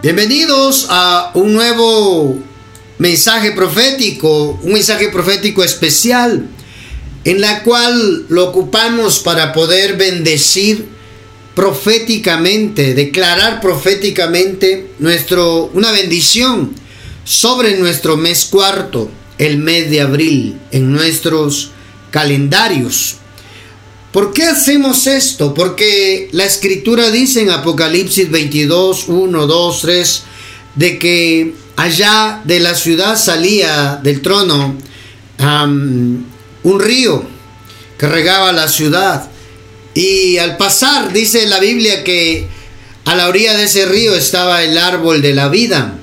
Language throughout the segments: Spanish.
Bienvenidos a un nuevo mensaje profético, un mensaje profético especial, en la cual lo ocupamos para poder bendecir proféticamente, declarar proféticamente una bendición sobre nuestro mes cuarto, el mes de abril, en nuestros calendarios. ¿Por qué hacemos esto? Porque la escritura dice en Apocalipsis 22, 1, 2, 3, de que allá de la ciudad salía del trono un río que regaba la ciudad. Y al pasar, dice la Biblia que a la orilla de ese río estaba el árbol de la vida,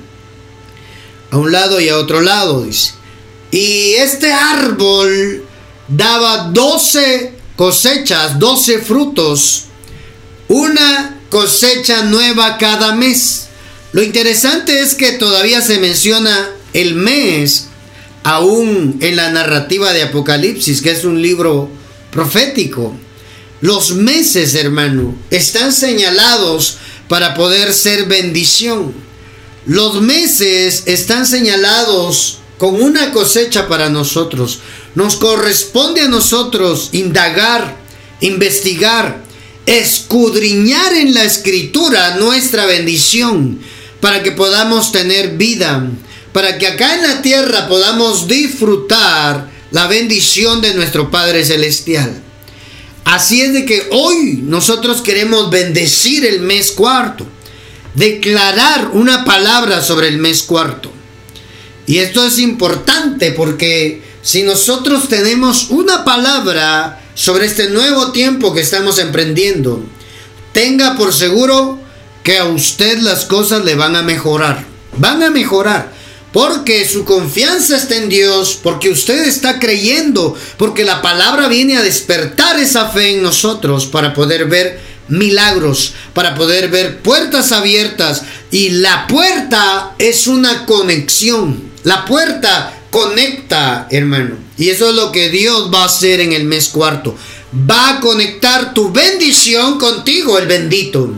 a un lado y a otro lado, dice. Y este árbol daba 12 cosechas, 12 frutos, una cosecha nueva cada mes. Lo interesante es que todavía se menciona el mes aún en la narrativa de Apocalipsis, que es un libro profético. Los meses, hermano, están señalados para poder ser bendición. Los meses están señalados con una cosecha para nosotros. Nos corresponde a nosotros indagar, investigar, escudriñar en la escritura nuestra bendición para que podamos tener vida, para que acá en la tierra podamos disfrutar la bendición de nuestro Padre Celestial. Así es de que hoy nosotros queremos bendecir el mes cuarto, declarar una palabra sobre el mes cuarto. Y esto es importante porque si nosotros tenemos una palabra sobre este nuevo tiempo que estamos emprendiendo, tenga por seguro que a usted las cosas le van a mejorar. Van a mejorar porque su confianza está en Dios, porque usted está creyendo, porque la palabra viene a despertar esa fe en nosotros para poder ver milagros, para poder ver puertas abiertas. Y la puerta es una conexión. La puerta conecta, hermano. Y eso es lo que Dios va a hacer en el mes cuarto. Va a conectar tu bendición contigo, el bendito.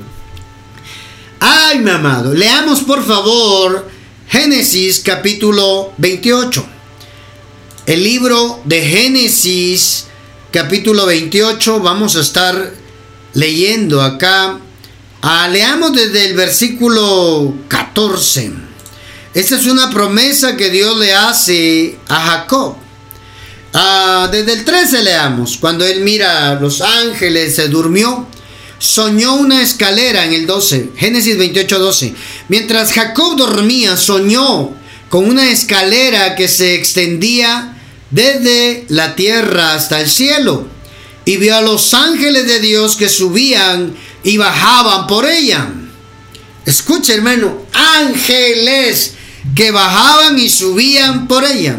Ay, mi amado. Leamos por favor Génesis capítulo 28. El libro de Génesis capítulo 28. Vamos a estar leyendo acá. Leamos desde el versículo 14. Esta es una promesa que Dios le hace a Jacob. Desde el 13 leamos. Cuando él mira a los ángeles, se durmió, soñó una escalera en el 12. Génesis 28, 12. Mientras Jacob dormía, soñó con una escalera que se extendía desde la tierra hasta el cielo. Y vio a los ángeles de Dios que subían y bajaban por ella. Escucha, hermano, ángeles que bajaban y subían por ella.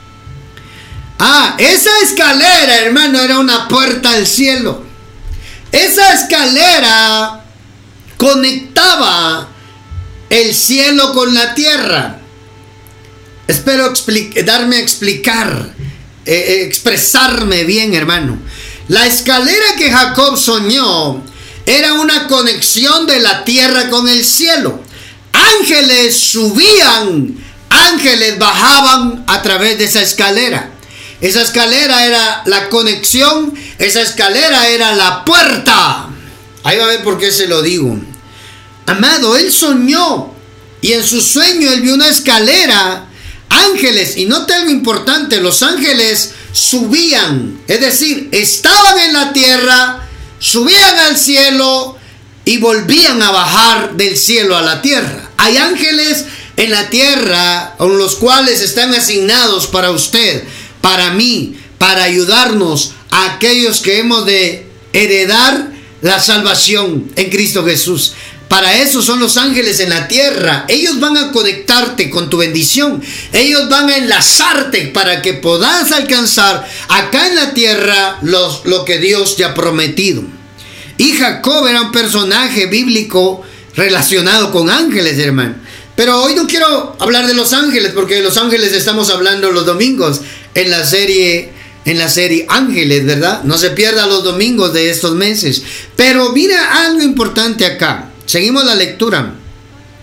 Esa escalera, hermano, era una puerta al cielo. Esa escalera conectaba el cielo con la tierra. Espero darme a explicar, expresarme bien, hermano. La escalera que Jacob soñó era una conexión de la tierra con el cielo. Ángeles subían, ángeles bajaban a través de esa escalera. Esa escalera era la conexión, esa escalera era la puerta. Ahí va a ver por qué se lo digo. Amado, él soñó y en su sueño él vio una escalera, ángeles, y note algo importante, los ángeles subían, es decir, estaban en la tierra, subían al cielo y volvían a bajar del cielo a la tierra. Hay ángeles en la tierra con los cuales están asignados para usted, para mí, para ayudarnos a aquellos que hemos de heredar la salvación en Cristo Jesús. Para eso son los ángeles en la tierra. Ellos van a conectarte con tu bendición. Ellos van a enlazarte para que puedas alcanzar acá en la tierra lo que Dios te ha prometido. Y Jacob era un personaje bíblico relacionado con ángeles, hermano. Pero hoy no quiero hablar de los ángeles, porque de los ángeles estamos hablando los domingos en la serie Ángeles, ¿verdad? No se pierda los domingos de estos meses. Pero mira algo importante acá. Seguimos la lectura.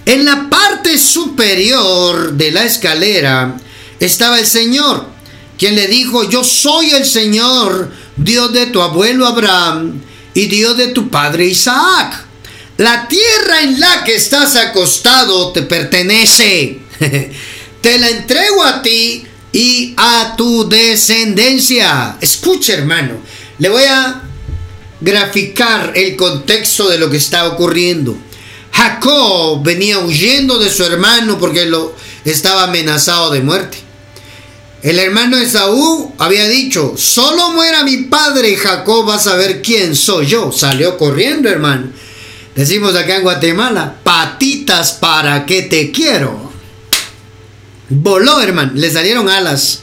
En la parte superior de la escalera estaba el Señor, quien le dijo: yo soy el Señor, Dios de tu abuelo Abraham y Dios de tu padre Isaac. La tierra en la que estás acostado te pertenece. Te la entrego a ti y a tu descendencia. Escucha, hermano, le voy a graficar el contexto de lo que está ocurriendo. Jacob venía huyendo de su hermano porque lo estaba amenazado de muerte. El hermano Esaú había dicho: solo muera mi padre, Jacob va a saber quién soy yo. Salió corriendo, hermano. Decimos acá en Guatemala: patitas para que te quiero. Voló, hermano, le salieron alas.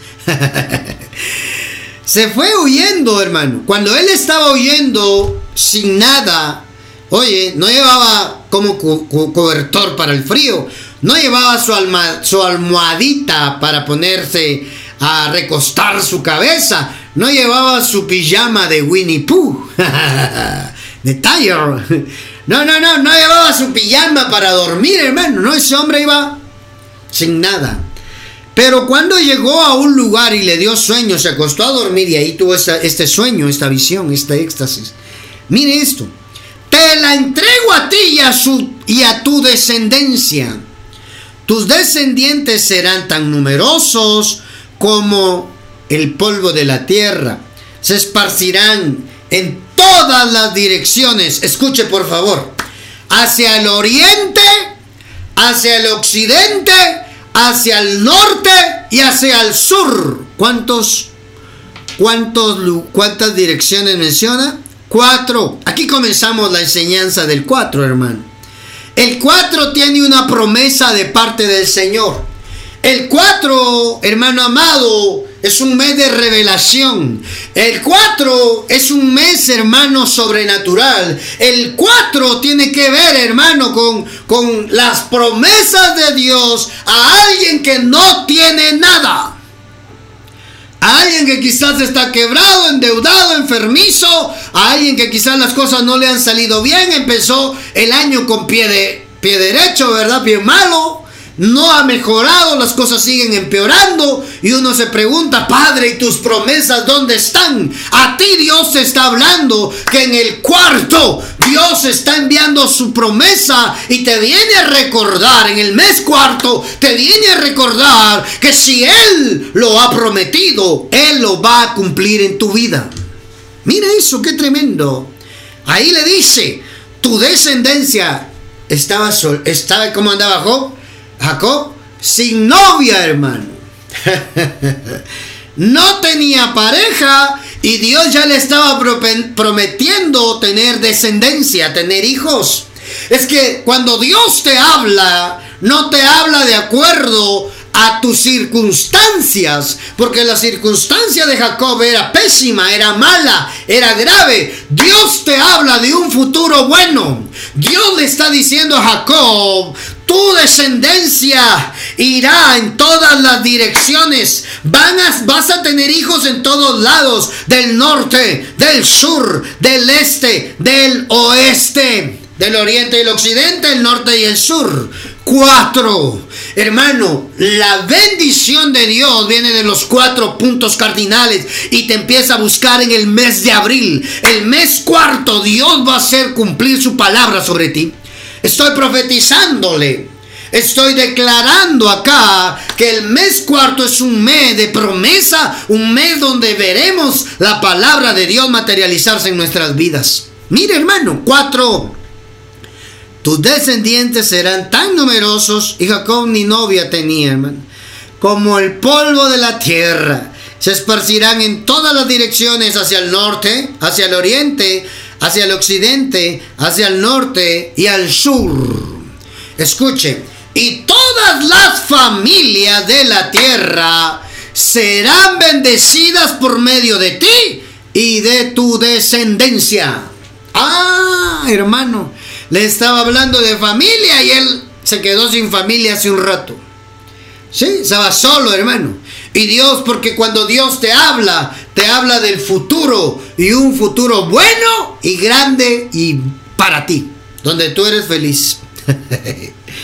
Se fue huyendo, hermano. Cuando él estaba huyendo sin nada, oye, no llevaba como cobertor para el frío, no llevaba su almohadita para ponerse a recostar su cabeza, no llevaba su pijama de Winnie Pooh, de Tiger. No llevaba su pijama para dormir, hermano. No, ese hombre iba sin nada. Pero cuando llegó a un lugar y le dio sueño, se acostó a dormir y ahí tuvo este sueño, esta visión, este éxtasis. Mire esto: te la entrego a ti y a tu descendencia. Tus descendientes serán tan numerosos como el polvo de la tierra. Se esparcirán en todas las direcciones. Escuche, por favor: hacia el oriente, hacia el occidente, hacia el norte y hacia el sur. ¿Cuántas direcciones menciona? 4. Aquí comenzamos la enseñanza del 4, hermano. El 4 tiene una promesa de parte del Señor. El 4, hermano amado, es un mes de revelación. El 4 es un mes, hermano, sobrenatural. El 4 tiene que ver, hermano, con las promesas de Dios a alguien que no tiene nada. A alguien que quizás está quebrado, endeudado, enfermizo. A alguien que quizás las cosas no le han salido bien. Empezó el año con pie derecho, ¿verdad? Pie malo. No ha mejorado, las cosas siguen empeorando y uno se pregunta: Padre, ¿y tus promesas dónde están? A ti Dios te está hablando que en el 4 Dios está enviando su promesa y te viene a recordar, en el mes 4 te viene a recordar que si Él lo ha prometido, Él lo va a cumplir en tu vida. Mira eso, qué tremendo. Ahí le dice: tu descendencia estaba ¿cómo andaba Jacob? Sin novia, hermano. No tenía pareja y Dios ya le estaba prometiendo tener descendencia, tener hijos. Es que cuando Dios te habla, no te habla de acuerdo a tus circunstancias, porque la circunstancia de Jacob era pésima, era mala, era grave. Dios te habla de un futuro bueno. Dios le está diciendo a Jacob: tu descendencia irá en todas las direcciones. Vas a tener hijos en todos lados, del norte, del sur, del este, del oeste, del oriente y el occidente, el norte y el sur. 4. Hermano, la bendición de Dios viene de los 4 puntos cardinales y te empieza a buscar en el mes de abril. El mes 4, Dios va a hacer cumplir su palabra sobre ti. Estoy profetizándole. Estoy declarando acá que el mes 4 es un mes de promesa, un mes donde veremos la palabra de Dios materializarse en nuestras vidas. Mire, hermano, 4. Tus descendientes serán tan numerosos, y Jacob ni novia tenía, hermano, como el polvo de la tierra. Se esparcirán en todas las direcciones, hacia el norte, hacia el oriente, hacia el occidente, hacia el norte y al sur. Escuche: y todas las familias de la tierra serán bendecidas por medio de ti y de tu descendencia. Hermano, le estaba hablando de familia y él se quedó sin familia hace un rato. Sí, estaba solo, hermano. Y Dios, porque cuando Dios te habla del futuro, y un futuro bueno y grande y para ti, donde tú eres feliz.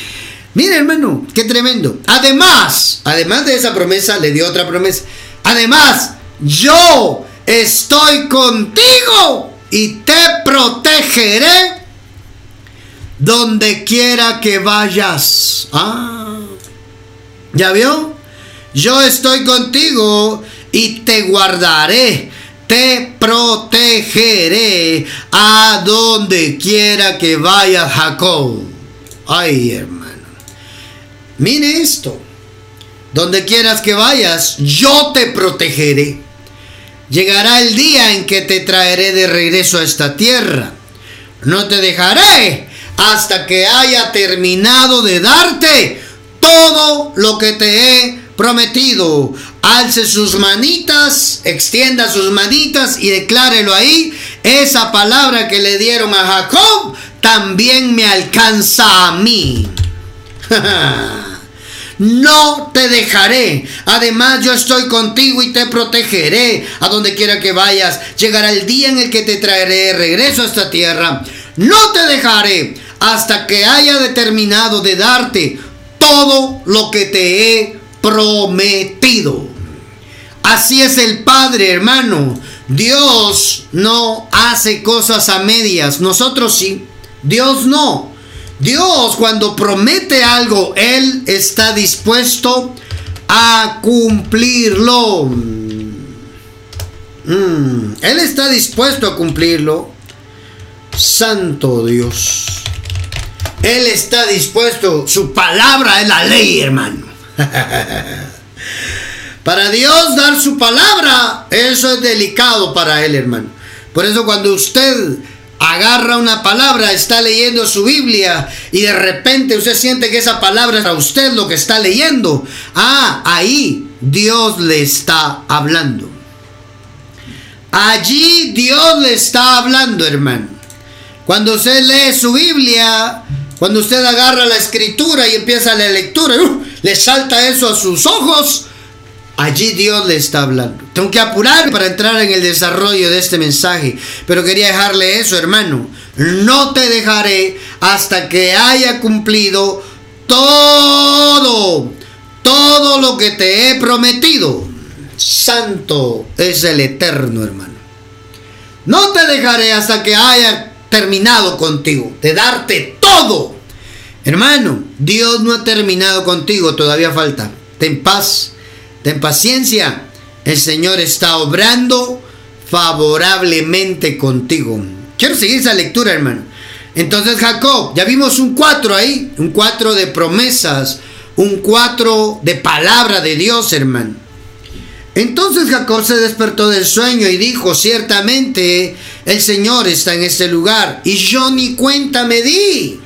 Mira, hermano, qué tremendo. Además de esa promesa, le dio otra promesa. Además, yo estoy contigo y te protegeré donde quiera que vayas. ¿Ya vio? Yo estoy contigo y te guardaré, te protegeré a donde quiera que vayas, Jacob. Ay, hermano. Mire esto. Donde quieras que vayas, yo te protegeré. Llegará el día en que te traeré de regreso a esta tierra. No te dejaré hasta que haya terminado de darte todo lo que te he prometido. Alce sus manitas, extienda sus manitas y declárelo ahí. Esa palabra que le dieron a Jacob también me alcanza a mí. No te dejaré. Además, yo estoy contigo y te protegeré a donde quiera que vayas. Llegará el día en el que te traeré de regreso a esta tierra. No te dejaré hasta que haya determinado de darte todo lo que te he prometido. Así es el Padre, hermano. Dios no hace cosas a medias. Nosotros sí. Dios no. Dios, cuando promete algo, Él está dispuesto a cumplirlo. Él está dispuesto a cumplirlo. Santo Dios. Él está dispuesto. Su palabra es la ley, hermano. Para Dios dar su palabra, eso es delicado para Él, hermano. Por eso cuando usted agarra una palabra, está leyendo su Biblia y de repente usted siente que esa palabra es para usted lo que está leyendo. Ahí Dios le está hablando. Allí Dios le está hablando, hermano. Cuando usted lee su Biblia, cuando usted agarra la escritura y empieza la lectura, le salta eso a sus ojos. Allí Dios le está hablando. Tengo que apurar para entrar en el desarrollo de este mensaje, pero quería dejarle eso, hermano. No te dejaré hasta que haya cumplido todo lo que te he prometido. Santo es el Eterno, hermano. No te dejaré hasta que haya terminado contigo, de darte todo. Hermano, Dios no ha terminado contigo, todavía falta. Ten paz. Ten paciencia, el Señor está obrando favorablemente contigo. Quiero seguir esa lectura, hermano. Entonces Jacob, ya vimos un 4 ahí, un 4 de promesas, un 4 de palabra de Dios, hermano. Entonces Jacob se despertó del sueño y dijo, ciertamente el Señor está en este lugar y yo ni cuenta me di.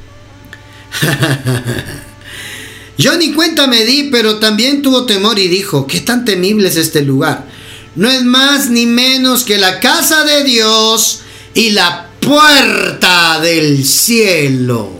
Yo ni cuenta me di, pero también tuvo temor y dijo, ¿qué tan temible es este lugar? No es más ni menos que la casa de Dios y la puerta del cielo.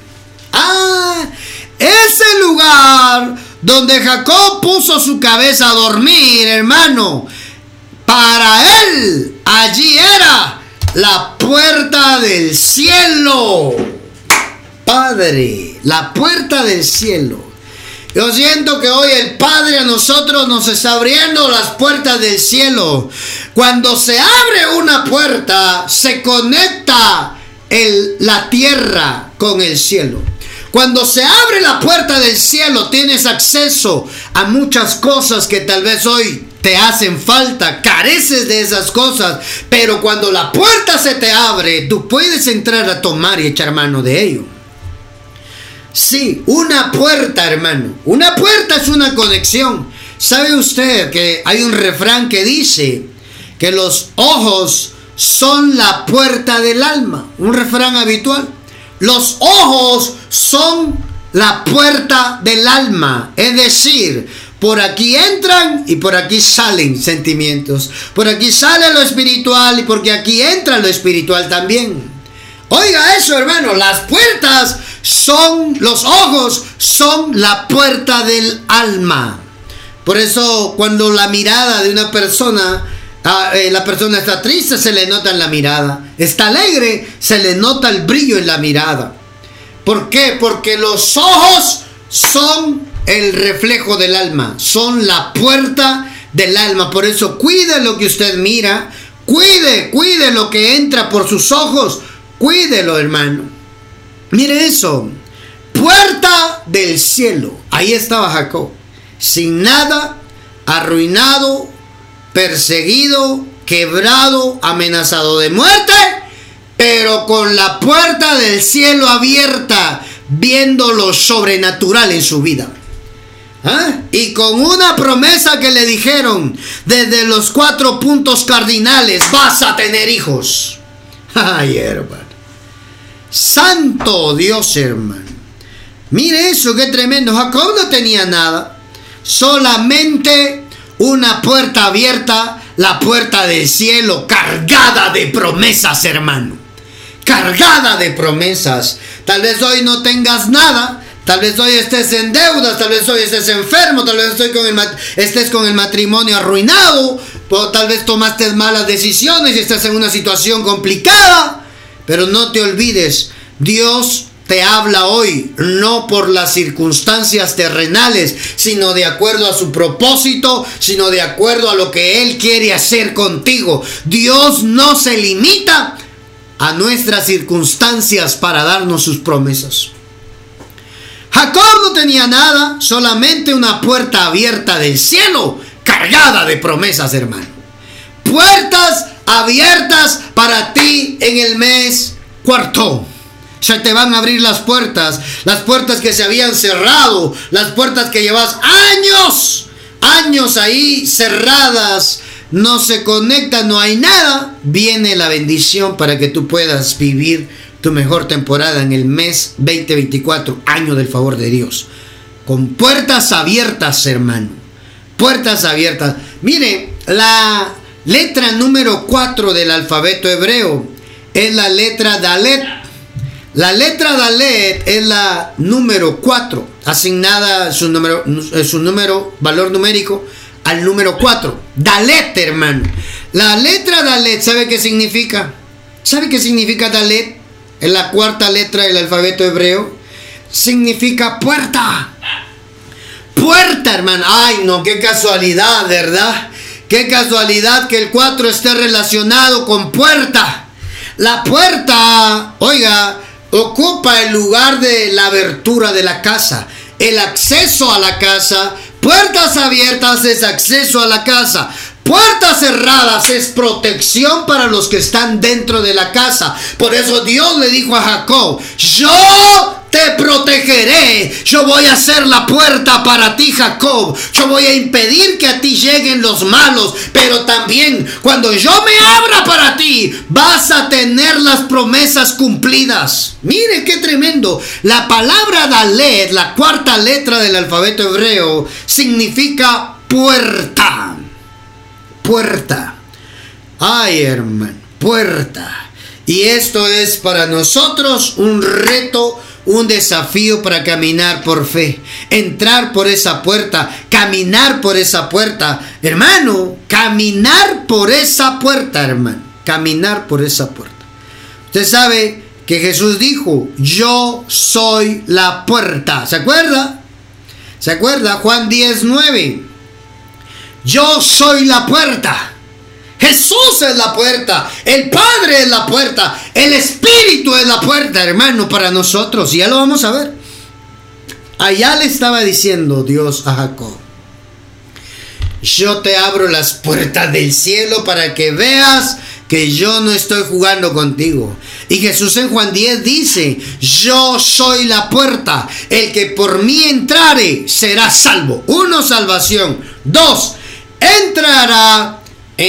Ese lugar donde Jacob puso su cabeza a dormir, hermano. Para él, allí era la puerta del cielo. Padre, la puerta del cielo. Yo siento que hoy el Padre a nosotros nos está abriendo las puertas del cielo. Cuando se abre una puerta, se conecta la tierra con el cielo. Cuando se abre la puerta del cielo, tienes acceso a muchas cosas que tal vez hoy te hacen falta, careces de esas cosas, pero cuando la puerta se te abre, tú puedes entrar a tomar y echar mano de ello. Sí, una puerta, hermano. Una puerta es una conexión. ¿Sabe usted que hay un refrán que dice que los ojos son la puerta del alma? Un refrán habitual. Los ojos son la puerta del alma. Es decir, por aquí entran y por aquí salen sentimientos. Por aquí sale lo espiritual y porque aquí entra lo espiritual también. Oiga eso, hermano. Las puertas son, los ojos son la puerta del alma. Por eso cuando la mirada de una persona, la persona está triste, se le nota en la mirada. Está alegre, se le nota el brillo en la mirada. ¿Por qué? Porque los ojos son el reflejo del alma, son la puerta del alma. Por eso cuide lo que usted mira, cuide lo que entra por sus ojos, cuídelo, hermano. Mire eso, puerta del cielo. Ahí estaba Jacob, sin nada, arruinado, perseguido, quebrado, amenazado de muerte, pero con la puerta del cielo abierta, viendo lo sobrenatural en su vida. Y con una promesa que le dijeron desde los 4 puntos cardinales: vas a tener hijos. Ay, hermano, santo Dios, hermano. Mire eso, qué tremendo. Jacob no tenía nada, solamente una puerta abierta, la puerta del cielo, cargada de promesas, hermano, cargada de promesas. Tal vez hoy no tengas nada, tal vez hoy estés en deudas, tal vez hoy estés enfermo, tal vez estés con el matrimonio arruinado, tal vez tomaste malas decisiones y estás en una situación complicada. Pero no te olvides, Dios te habla hoy, no por las circunstancias terrenales, sino de acuerdo a su propósito, sino de acuerdo a lo que Él quiere hacer contigo. Dios no se limita a nuestras circunstancias para darnos sus promesas. Jacob no tenía nada, solamente una puerta abierta del cielo, cargada de promesas, hermano. Puertas abiertas para ti en el mes cuarto. Se te van a abrir las puertas que se habían cerrado, las puertas que llevas años ahí cerradas, no se conectan, no hay nada. Viene la bendición para que tú puedas vivir tu mejor temporada en el mes 2024, año del favor de Dios, con puertas abiertas, hermano, puertas abiertas. Mire, la letra número 4 del alfabeto hebreo es la letra Dalet. La letra Dalet es la número 4, asignada su número, valor numérico al número 4. Dalet, hermano. La letra Dalet, ¿sabe qué significa? ¿Sabe qué significa Dalet? Es la 4ª letra del alfabeto hebreo. Significa puerta. Puerta, hermano. Ay, no, qué casualidad, ¿verdad? Qué casualidad que el 4 esté relacionado con puerta. La puerta, oiga, ocupa el lugar de la abertura de la casa, el acceso a la casa. Puertas abiertas es acceso a la casa. Puertas cerradas es protección para los que están dentro de la casa. Por eso Dios le dijo a Jacob: yo te protegeré, yo voy a hacer la puerta para ti, Jacob. Yo voy a impedir que a ti lleguen los malos, pero también cuando yo me abra para ti, vas a tener las promesas cumplidas. Mire qué tremendo. La palabra Dalet, la 4ª letra del alfabeto hebreo, significa puerta. Puerta. Ay, hermano, puerta. Y esto es para nosotros un reto, un desafío para caminar por fe, entrar por esa puerta, caminar por esa puerta, hermano, caminar por esa puerta, hermano, caminar por esa puerta. Usted sabe que Jesús dijo: yo soy la puerta. ¿Se acuerda? ¿Se acuerda? Juan 10:9. Yo soy la puerta. Jesús es la puerta, el Padre es la puerta, el Espíritu es la puerta, hermano, para nosotros. Y ya lo vamos a ver. Allá le estaba diciendo Dios a Jacob: yo te abro las puertas del cielo para que veas que yo no estoy jugando contigo. Y Jesús en Juan 10 dice: yo soy la puerta, el que por mí entrare será salvo. 1, salvación. 2, entrará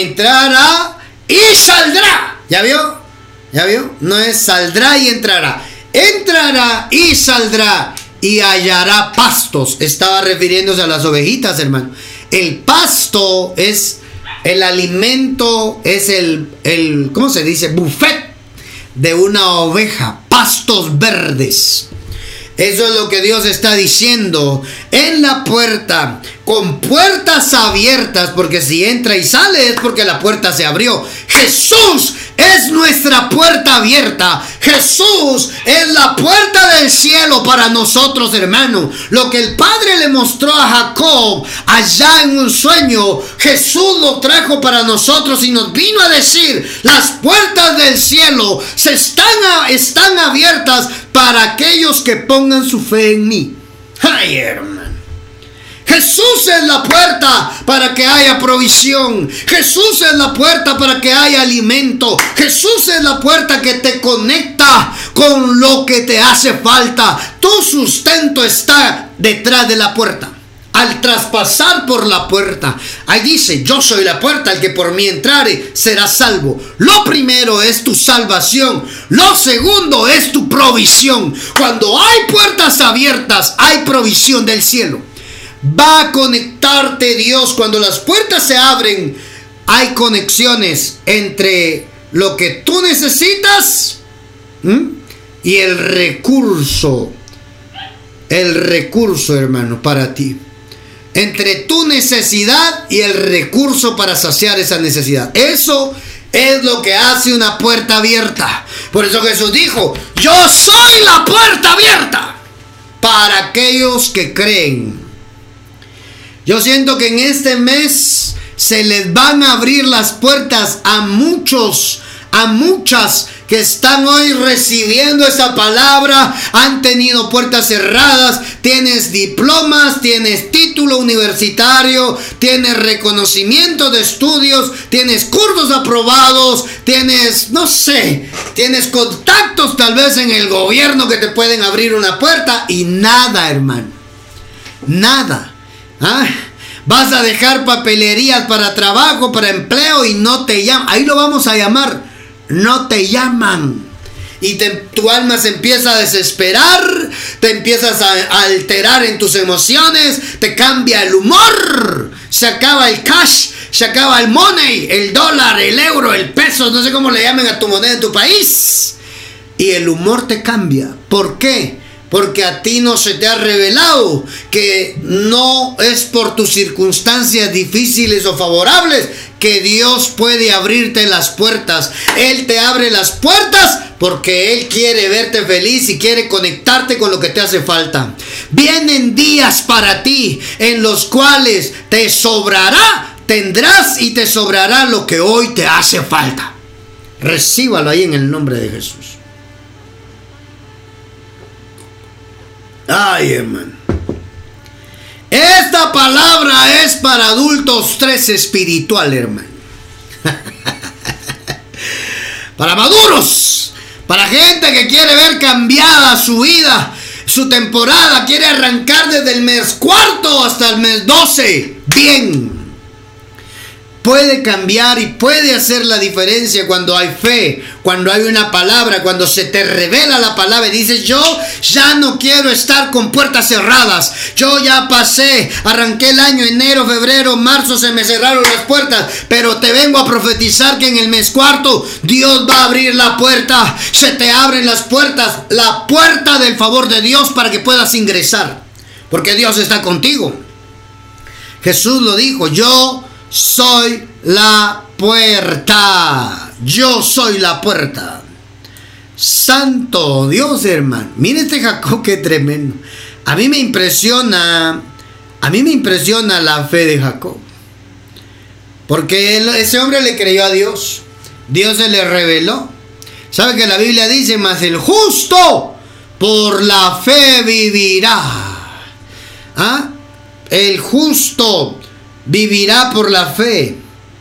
y saldrá. ¿Ya vio? ¿Ya vio? No es saldrá y entrará. Entrará y saldrá y hallará pastos. Estaba refiriéndose a las ovejitas, hermano. El pasto es el alimento, es el ¿cómo se dice? Buffet de una oveja. Pastos verdes. Eso es lo que Dios está diciendo. En la puerta, con puertas abiertas, porque si entra y sale es porque la puerta se abrió. Jesús es nuestra puerta abierta. Jesús es la puerta del cielo para nosotros, hermano. Lo que el Padre le mostró a Jacob allá en un sueño, Jesús lo trajo para nosotros y nos vino a decir: las puertas del cielo están abiertas para aquellos que pongan su fe en mí. Ay, hermano. Jesús es la puerta para que haya provisión. Jesús es la puerta para que haya alimento. Jesús es la puerta que te conecta con lo que te hace falta. Tu sustento está detrás de la puerta. Al traspasar por la puerta, ahí dice: yo soy la puerta, el que por mí entrare será salvo. Lo primero es tu salvación. Lo segundo es tu provisión. Cuando hay puertas abiertas, hay provisión del cielo. Va a conectarte Dios. Cuando las puertas se abren, hay conexiones entre lo que tú necesitas y el recurso, hermano, para ti. Entre tu necesidad y el recurso para saciar esa necesidad. Eso es lo que hace una puerta abierta. Por eso Jesús dijo: yo soy la puerta abierta para aquellos que creen. Yo siento que en este mes se les van a abrir las puertas a muchas que están hoy recibiendo esa palabra. Han tenido puertas cerradas. Tienes diplomas, tienes título universitario, tienes reconocimiento de estudios, tienes cursos aprobados, tienes, no sé, tienes contactos tal vez en el gobierno que te pueden abrir una puerta y nada, hermano. Nada. Vas a dejar papelerías para trabajo, para empleo y no te llaman. Ahí lo vamos a llamar. No te llaman. Y tu alma se empieza a desesperar. Te empiezas a alterar en tus emociones. Te cambia el humor. Se acaba el cash. Se acaba el money. El dólar, el euro, el peso. No sé cómo le llamen a tu moneda en tu país. Y el humor te cambia. ¿Por qué? Porque a ti no se te ha revelado que no es por tus circunstancias difíciles o favorables que Dios puede abrirte las puertas. Él te abre las puertas porque Él quiere verte feliz y quiere conectarte con lo que te hace falta. Vienen días para ti en los cuales te sobrará, tendrás y te sobrará lo que hoy te hace falta. Recíbalo ahí en el nombre de Jesús. Ay, hermano. Esta palabra es para adultos 3 espiritual, hermano. Para maduros. Para gente que quiere ver cambiada su vida, su temporada. Quiere arrancar desde el mes 4 hasta el mes 12. Bien. Puede cambiar y puede hacer la diferencia cuando hay fe, cuando hay una palabra, cuando se te revela la palabra y dices: yo ya no quiero estar con puertas cerradas. Yo ya pasé, arranqué el año, enero, febrero, marzo, se me cerraron las puertas, pero te vengo a profetizar que en el mes 4 Dios va a abrir la puerta. Se te abren las puertas, la puerta del favor de Dios para que puedas ingresar, porque Dios está contigo. Jesús lo dijo: yo soy la puerta. Yo soy la puerta. Santo Dios, hermano. Mire este Jacob, qué tremendo. A mí me impresiona la fe de Jacob. Porque ese hombre le creyó a Dios. Dios se le reveló. ¿Sabe que la Biblia dice: mas el justo por la fe vivirá? El justo vivirá por la fe.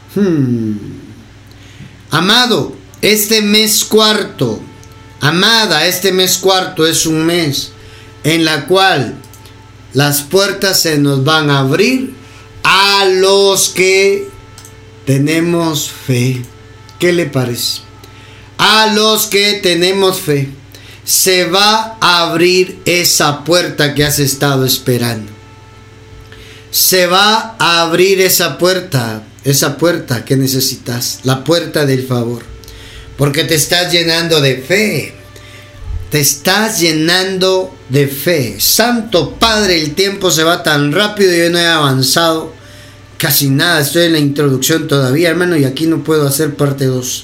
Amado, este mes cuarto, amada, este mes cuarto es un mes en la cual las puertas se nos van a abrir a los que tenemos fe. ¿Qué le parece? A los que tenemos fe se va a abrir esa puerta que has estado esperando. Se va a abrir esa puerta que necesitas, la puerta del favor, porque te estás llenando de fe, te estás llenando de fe. Santo Padre, el tiempo se va tan rápido y yo no he avanzado casi nada. Estoy en la introducción todavía, hermano, y aquí no puedo hacer parte 2.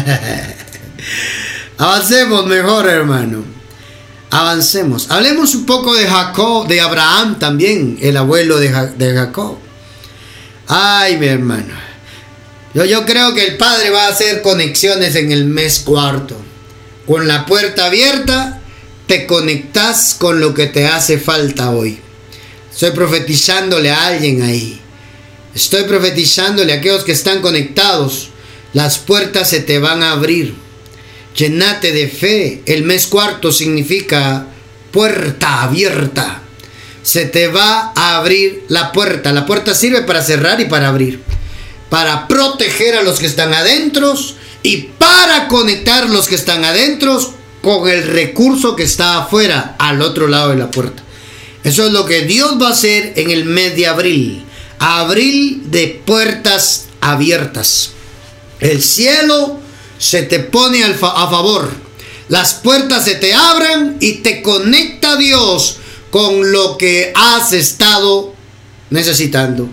Avancemos mejor, hermano. Avancemos. Hablemos un poco de Jacob, de Abraham también, el abuelo de Jacob. Ay, mi hermano. Yo creo que el Padre va a hacer conexiones en el mes cuarto. Con la puerta abierta, te conectas con lo que te hace falta hoy. Estoy profetizándole a alguien ahí. Estoy profetizándole a aquellos que están conectados. Las puertas se te van a abrir. Llénate de fe. El mes cuarto significa puerta abierta. Se te va a abrir la puerta. La puerta sirve para cerrar y para abrir. Para proteger a los que están adentro y para conectar los que están adentro con el recurso que está afuera, al otro lado de la puerta. Eso es lo que Dios va a hacer en el mes de abril. Abril de puertas abiertas. El cielo se te pone a favor. Las puertas se te abren y te conecta a Dios con lo que has estado necesitando.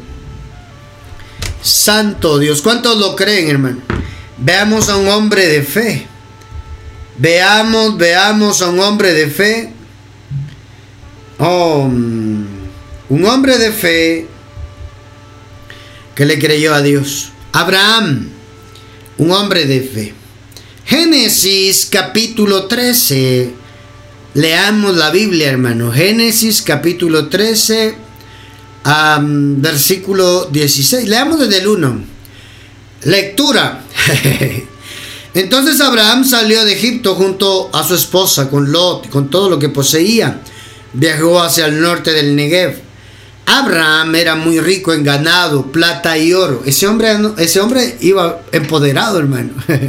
Santo Dios, ¿cuántos lo creen, hermano? Veamos a un hombre de fe. Veamos a un hombre de fe. Un hombre de fe que le creyó a Dios. Abraham, un hombre de fe. Génesis capítulo 13. Leamos la Biblia, hermano. Génesis capítulo 13, versículo 16. Leamos desde el 1. Lectura. Entonces Abraham salió de Egipto junto a su esposa, con Lot, con todo lo que poseía. Viajó hacia el norte del Negev. Abraham era muy rico en ganado, plata y oro. Ese hombre iba empoderado, hermano.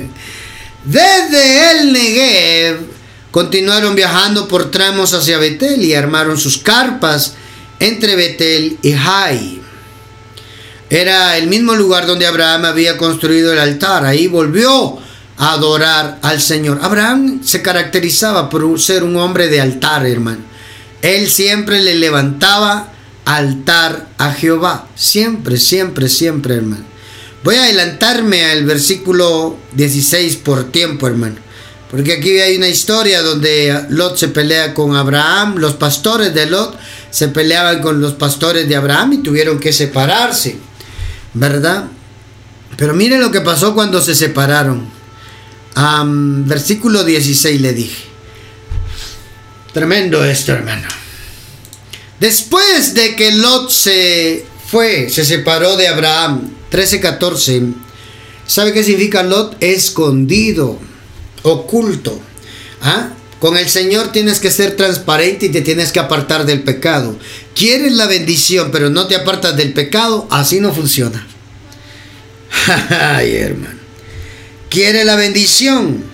Desde el Negev continuaron viajando por tramos hacia Betel y armaron sus carpas entre Betel y Jai. Era el mismo lugar donde Abraham había construido el altar. Ahí volvió a adorar al Señor. Abraham se caracterizaba por ser un hombre de altar, hermano. Él siempre le levantaba altar a Jehová. Siempre, hermano. Voy a adelantarme al versículo 16 por tiempo, hermano. Porque aquí hay una historia donde Lot se pelea con Abraham. Los pastores de Lot se peleaban con los pastores de Abraham y tuvieron que separarse, ¿verdad? Pero miren lo que pasó cuando se separaron. Versículo 16 le dije. Tremendo esto, hermano. Después de que Lot se separó de Abraham, 13:14. ¿Sabe qué significa Lot? Escondido, oculto. Con el Señor tienes que ser transparente y te tienes que apartar del pecado. ¿Quieres la bendición pero no te apartas del pecado? Así no funciona. Ay, hermano. Quiere la bendición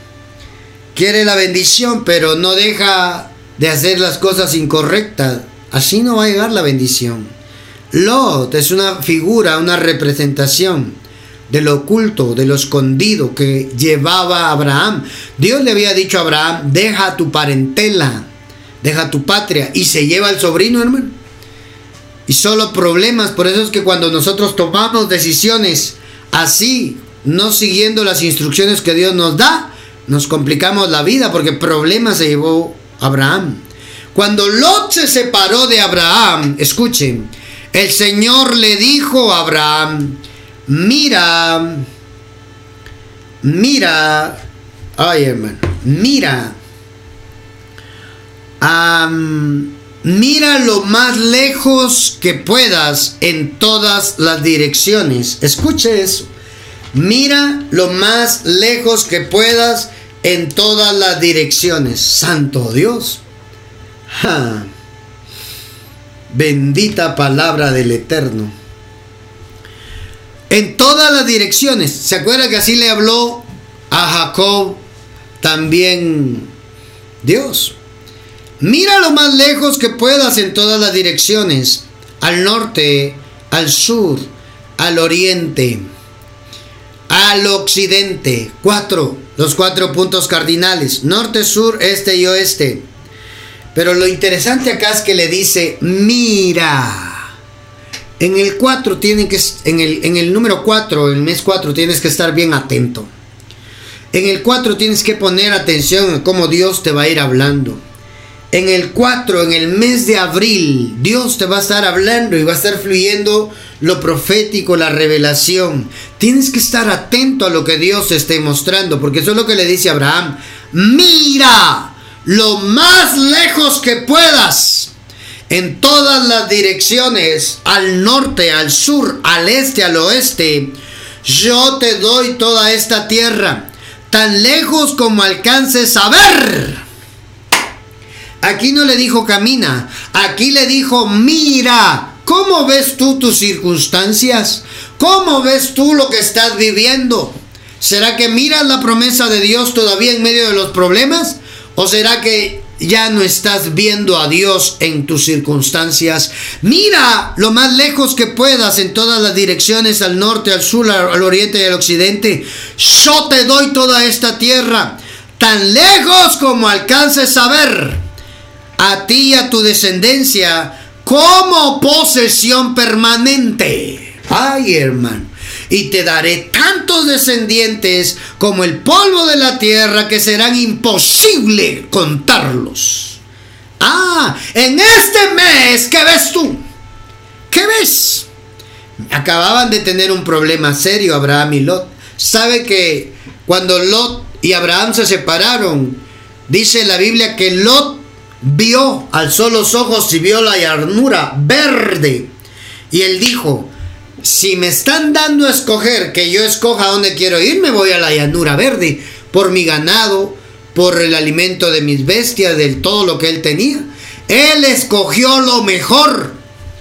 pero no deja de hacer las cosas incorrectas. Así no va a llegar la bendición. Lot es una figura, una representación de lo oculto, de lo escondido que llevaba Abraham. Dios le había dicho a Abraham: deja tu parentela, deja tu patria, y se lleva al sobrino, hermano. Y solo problemas. Por eso es que cuando nosotros tomamos decisiones así, no siguiendo las instrucciones que Dios nos da, nos complicamos la vida, porque problemas se llevó Abraham. Cuando Lot se separó de Abraham, escuchen, el Señor le dijo a Abraham: mira, ay, hermano, mira lo más lejos que puedas en todas las direcciones. Escuche eso. Mira lo más lejos que puedas en todas las direcciones. Santo Dios. Bendita palabra del Eterno. En todas las direcciones. ¿Se acuerda que así le habló a Jacob también Dios? Mira lo más lejos que puedas en todas las direcciones. Al norte, al sur, al oriente. al occidente. Los 4 puntos cardinales: norte, sur, este y oeste. Pero lo interesante acá es que le dice, mira. En el 4 en el número 4, el mes 4, tienes que estar bien atento. En el 4 tienes que poner atención a cómo Dios te va a ir hablando. En el 4, en el mes de abril, Dios te va a estar hablando y va a estar fluyendo lo profético, la revelación. Tienes que estar atento a lo que Dios te esté mostrando, porque eso es lo que le dice a Abraham. Mira lo más lejos que puedas, en todas las direcciones, al norte, al sur, al este, al oeste. Yo te doy toda esta tierra, tan lejos como alcances a ver. Aquí no le dijo camina, aquí le dijo mira. ¿Cómo ves tú tus circunstancias? ¿Cómo ves tú lo que estás viviendo? ¿Será que miras la promesa de Dios todavía en medio de los problemas? ¿O será que ya no estás viendo a Dios en tus circunstancias? Mira lo más lejos que puedas, en todas las direcciones, al norte, al sur, al oriente y al occidente. Yo te doy toda esta tierra, tan lejos como alcances a ver, a ti y a tu descendencia, como posesión permanente. Ay, hermano. Y te daré tantos descendientes como el polvo de la tierra, que serán imposible contarlos. En este mes, ¿qué ves tú? ¿Qué ves? Acababan de tener un problema serio Abraham y Lot. Sabe que cuando Lot y Abraham se separaron, dice la Biblia que Lot alzó los ojos y vio la llanura verde. Y él dijo, si me están dando a escoger, que yo escoja a dónde quiero ir, me voy a la llanura verde, por mi ganado, por el alimento de mis bestias, de todo lo que él tenía. Él escogió lo mejor.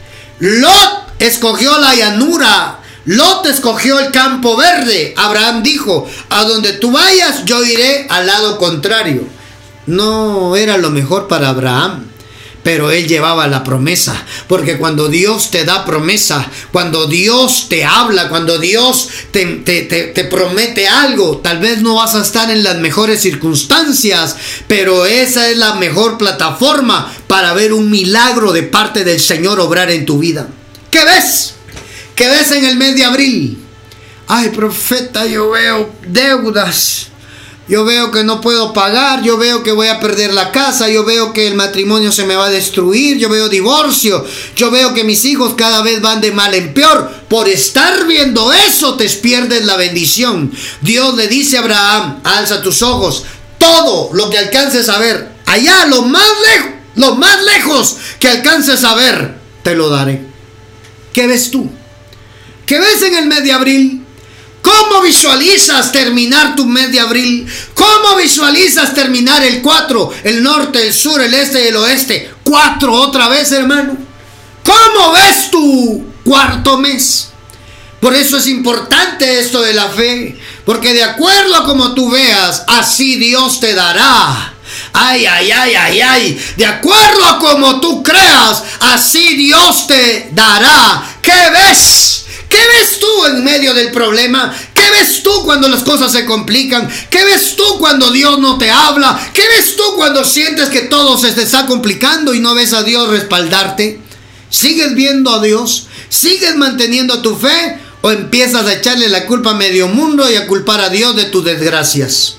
Lot escogió la llanura. Lot escogió el campo verde. Abraham dijo, a donde tú vayas, yo iré al lado contrario. No era lo mejor para Abraham, pero él llevaba la promesa. Porque cuando Dios te da promesa, cuando Dios te habla, cuando Dios te promete algo, tal vez no vas a estar en las mejores circunstancias, pero esa es la mejor plataforma para ver un milagro de parte del Señor obrar en tu vida. ¿Qué ves? ¿Qué ves en el mes de abril? Ay, profeta, yo veo deudas. Yo veo que no puedo pagar, yo veo que voy a perder la casa, yo veo que el matrimonio se me va a destruir, yo veo divorcio, yo veo que mis hijos cada vez van de mal en peor. Por estar viendo eso, te pierdes la bendición. Dios le dice a Abraham, alza tus ojos, todo lo que alcances a ver, allá lo más lejos que alcances a ver, te lo daré. ¿Qué ves tú? ¿Qué ves en el mes de abril? ¿Cómo visualizas terminar tu mes de abril? ¿Cómo visualizas terminar el 4? El norte, el sur, el este y el oeste. 4 otra vez, hermano. ¿Cómo ves tu cuarto mes? Por eso es importante esto de la fe. Porque de acuerdo a como tú veas, así Dios te dará. Ay, ay, ay, ay, ay. De acuerdo a como tú creas, así Dios te dará. ¿Qué ves? ¿Qué ves tú en medio del problema? ¿Qué ves tú cuando las cosas se complican? ¿Qué ves tú cuando Dios no te habla? ¿Qué ves tú cuando sientes que todo se te está complicando y no ves a Dios respaldarte? ¿Sigues viendo a Dios? ¿Sigues manteniendo tu fe? ¿O empiezas a echarle la culpa a medio mundo y a culpar a Dios de tus desgracias?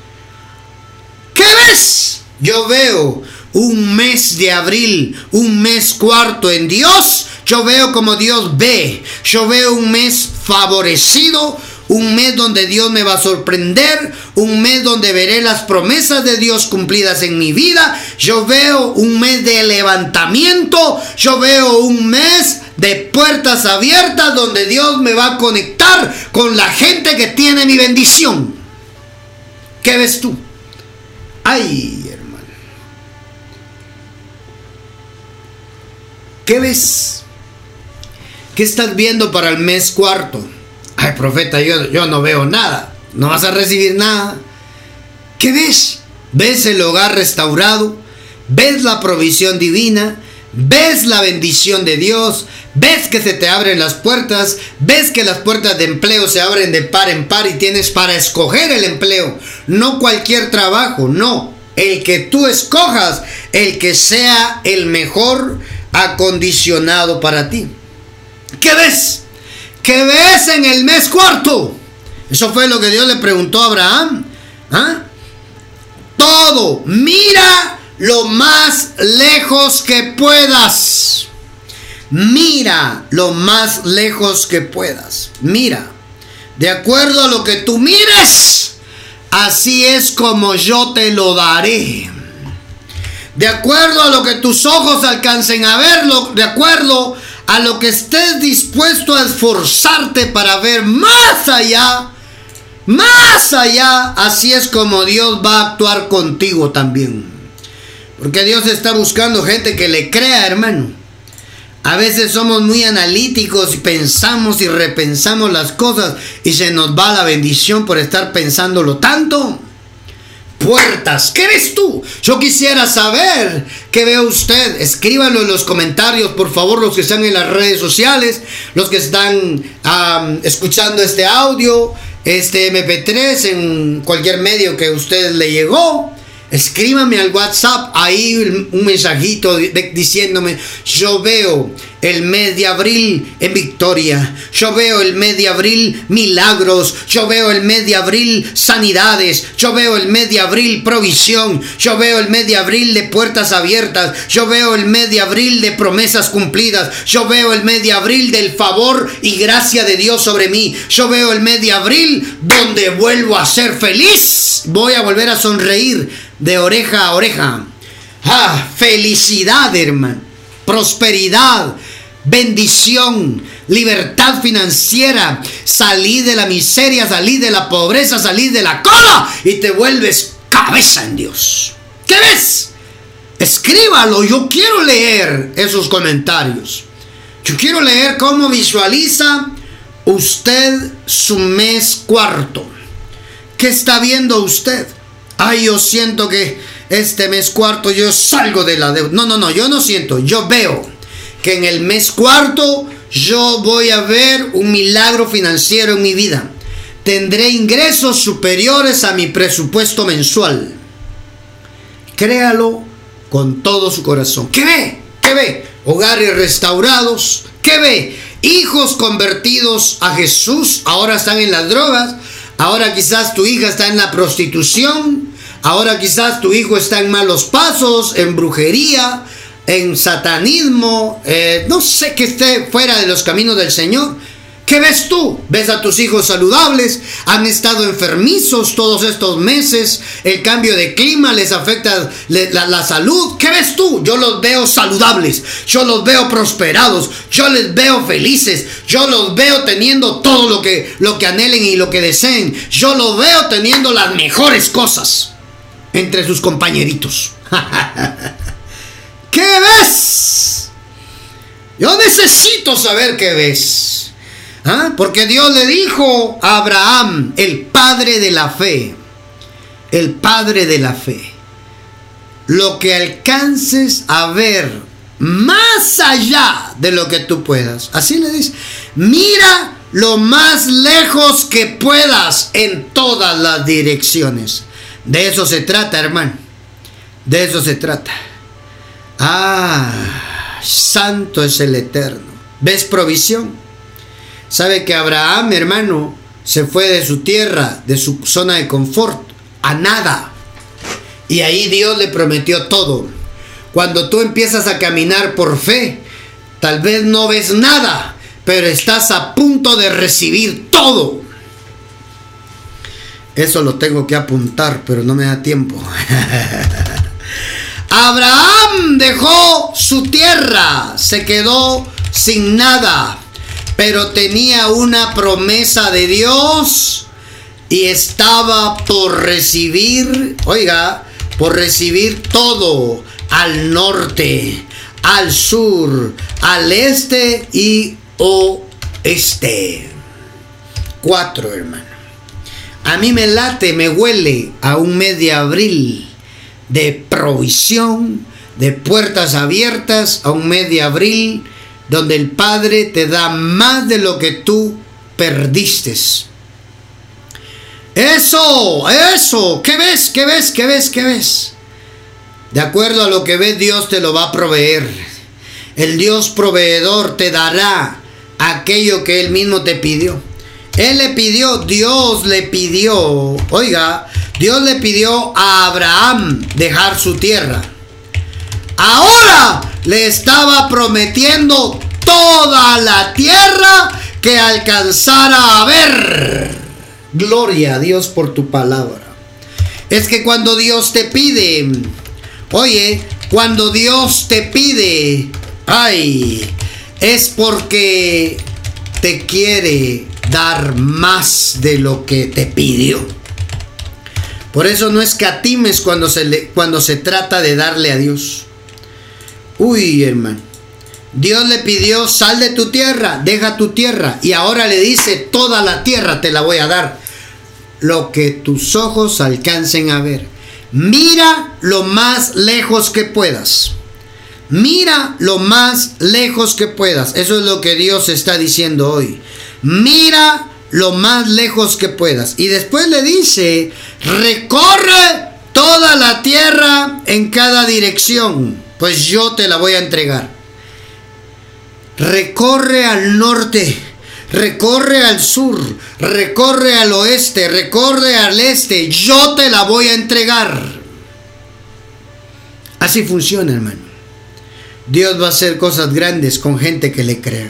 ¿Qué ves? Yo veo un mes de abril, un mes cuarto en Dios. Yo veo como Dios ve. Yo veo un mes favorecido, un mes donde Dios me va a sorprender, un mes donde veré las promesas de Dios cumplidas en mi vida. Yo veo un mes de levantamiento. Yo veo un mes de puertas abiertas donde Dios me va a conectar con la gente que tiene mi bendición. ¿Qué ves tú? Ay, hermano. ¿Qué ves? ¿Qué estás viendo para el mes cuarto? Ay, profeta, yo no veo nada. No vas a recibir nada. ¿Qué ves? ¿Ves el hogar restaurado? ¿Ves la provisión divina? ves la bendición de Dios, ves que se te abren las puertas, ves que las puertas de empleo se abren de par en par y tienes para escoger el empleo. No cualquier trabajo, no. El que tú escojas, el que sea el mejor acondicionado para ti. ¿Qué ves? ¿Qué ves en el mes cuarto? Eso fue lo que Dios le preguntó a Abraham. ¿Ah? Todo. Mira lo más lejos que puedas. Mira lo más lejos que puedas. Mira. De acuerdo a lo que tú mires, así es como yo te lo daré. De acuerdo a lo que tus ojos alcancen a verlo, de acuerdo a lo que estés dispuesto a esforzarte para ver más allá, así es como Dios va a actuar contigo también. Porque Dios está buscando gente que le crea, hermano. A veces somos muy analíticos y pensamos y repensamos las cosas y se nos va la bendición por estar pensándolo tanto. Puertas, ¿qué ves tú? Yo quisiera saber qué ve usted. Escríbanlo en los comentarios, por favor, los que están en las redes sociales, los que están escuchando este audio, este MP3 en cualquier medio que a usted le llegó. Escríbame al WhatsApp ahí un mensajito diciéndome: yo veo el mes de abril en victoria, yo veo el mes de abril milagros, yo veo el mes de abril sanidades, yo veo el mes de abril provisión, yo veo el mes de abril de puertas abiertas, yo veo el mes de abril de promesas cumplidas, yo veo el mes de abril del favor y gracia de Dios sobre mí, yo veo el mes de abril donde vuelvo a ser feliz, voy a volver a sonreír de oreja a oreja. Felicidad, hermano, prosperidad, bendición, libertad financiera. Salí de la miseria, salí de la pobreza, salí de la cola y te vuelves cabeza en Dios. ¿Qué ves? Escríbalo, yo quiero leer esos comentarios. Yo quiero leer cómo visualiza usted su mes cuarto. ¿Qué está viendo usted? Yo siento que este mes cuarto yo salgo de la deuda. No, yo no siento, yo veo que en el mes cuarto yo voy a ver un milagro financiero en mi vida. Tendré ingresos superiores a mi presupuesto mensual. Créalo con todo su corazón. ¿Qué ve? ¿Qué ve? Hogares restaurados. ¿Qué ve? Hijos convertidos a Jesús. Ahora están en las drogas. Ahora quizás tu hija está en la prostitución. Ahora quizás tu hijo está en malos pasos, en brujería, en satanismo. No sé, que esté fuera de los caminos del Señor. ¿Qué ves tú? ¿Ves a tus hijos saludables? Han estado enfermizos todos estos meses. El cambio de clima les afecta la salud. ¿Qué ves tú? Yo los veo saludables. Yo los veo prosperados. Yo les veo felices. Yo los veo teniendo todo lo que anhelen y lo que deseen. Yo los veo teniendo las mejores cosas entre sus compañeritos. ¿Qué ves? Yo necesito saber qué ves. Porque Dios le dijo a Abraham, el padre de la fe, lo que alcances a ver más allá de lo que tú puedas. Así le dice, mira lo más lejos que puedas en todas las direcciones. De eso se trata, hermano. De eso se trata. Santo es el Eterno. ¿Ves provisión? Sabe que Abraham, hermano, se fue de su tierra, de su zona de confort, a nada. Y ahí Dios le prometió todo. Cuando tú empiezas a caminar por fe, tal vez no ves nada, pero estás a punto de recibir todo. Eso lo tengo que apuntar, pero no me da tiempo. Abraham dejó su tierra, se quedó sin nada, pero tenía una promesa de Dios y estaba por recibir, por recibir todo, al norte, al sur, al este y oeste. 4, hermano. A mí me late, me huele a un mes de abril de provisión, de puertas abiertas a un mes de abril, donde el Padre te da más de lo que tú perdiste. Eso, ¿qué ves? ¿Qué ves? ¿Qué ves? ¿Qué ves? De acuerdo a lo que ves, Dios te lo va a proveer. El Dios proveedor te dará aquello que Él mismo te pidió. Dios le pidió a Abraham dejar su tierra. Ahora le estaba prometiendo toda la tierra que alcanzara a ver. Gloria a Dios por tu palabra. Es que cuando Dios te pide, es porque te quiere dar más de lo que te pidió. Por eso no escatimes cuando se trata de darle a Dios. Hermano, Dios le pidió: sal de tu tierra, deja tu tierra, y ahora le dice: toda la tierra te la voy a dar, lo que tus ojos alcancen a ver. Mira lo más lejos que puedas. Mira lo más lejos que puedas. Eso es lo que Dios está diciendo hoy. Mira lo más lejos que puedas. Y después le dice: recorre toda la tierra en cada dirección, pues yo te la voy a entregar. Recorre al norte, recorre al sur, recorre al oeste, recorre al este, yo te la voy a entregar. Así funciona, hermano. Dios va a hacer cosas grandes con gente que le crea.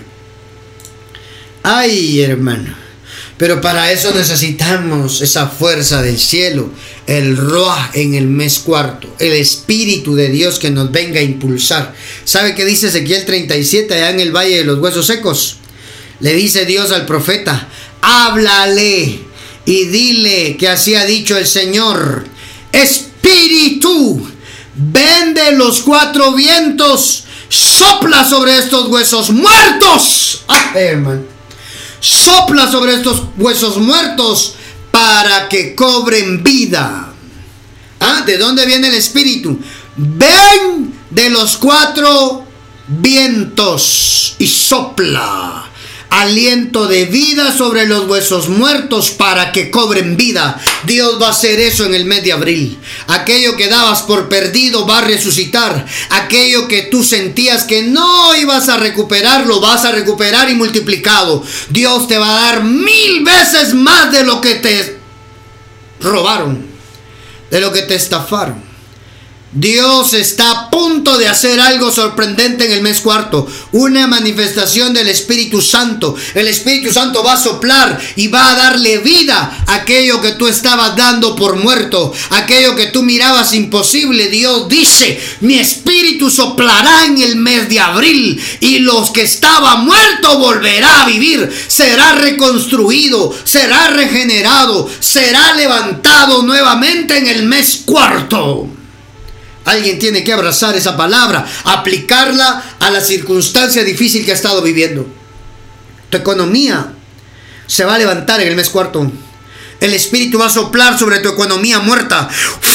Hermano, pero para eso necesitamos esa fuerza del cielo, el Ruach en el mes cuarto, el Espíritu de Dios que nos venga a impulsar. ¿Sabe qué dice Ezequiel 37 allá en el Valle de los Huesos Secos? Le dice Dios al profeta: háblale y dile que así ha dicho el Señor: Espíritu, ven de los cuatro vientos, sopla sobre estos huesos muertos. Hermano, sopla sobre estos huesos muertos para que cobren vida. ¿De dónde viene el Espíritu? Ven de los cuatro vientos y sopla aliento de vida sobre los huesos muertos para que cobren vida. Dios va a hacer eso en el mes de abril. Aquello que dabas por perdido va a resucitar. Aquello que tú sentías que no ibas a recuperar, lo vas a recuperar y multiplicado. Dios te va a dar 1000 veces más de lo que te robaron, de lo que te estafaron. Dios está a punto de hacer algo sorprendente en el mes cuarto. Una manifestación del Espíritu Santo. El Espíritu Santo va a soplar y va a darle vida a aquello que tú estabas dando por muerto. Aquello que tú mirabas imposible. Dios dice: mi Espíritu soplará en el mes de abril y los que estaba muerto volverá a vivir. Será reconstruido, será regenerado, será levantado nuevamente en el mes cuarto. Alguien tiene que abrazar esa palabra, aplicarla a la circunstancia difícil que ha estado viviendo. Tu economía se va a levantar en el mes cuarto. El Espíritu va a soplar sobre tu economía muerta.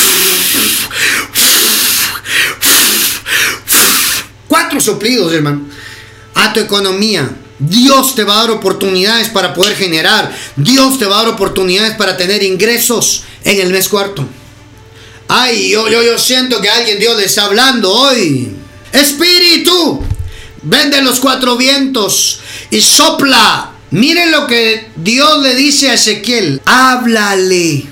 4 soplidos, hermano, a tu economía. Dios te va a dar oportunidades para poder generar. Dios te va a dar oportunidades para tener ingresos en el mes cuarto. Yo siento que alguien, Dios le está hablando hoy. Espíritu, ven de los 4 vientos y sopla. Miren lo que Dios le dice a Ezequiel: háblale.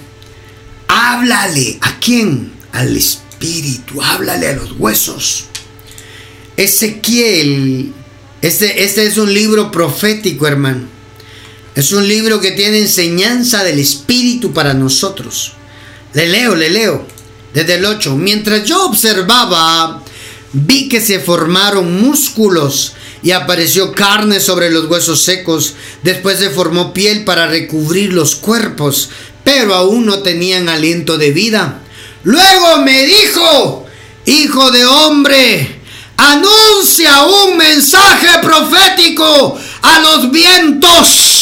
¿A quién? Al Espíritu. Háblale a los huesos. Ezequiel, este es un libro profético, hermano. Es un libro que tiene enseñanza del Espíritu para nosotros. Le leo. Desde el 8. Mientras yo observaba, vi que se formaron músculos y apareció carne sobre los huesos secos. Después se formó piel para recubrir los cuerpos, pero aún no tenían aliento de vida. Luego me dijo: hijo de hombre, anuncia un mensaje profético a los vientos.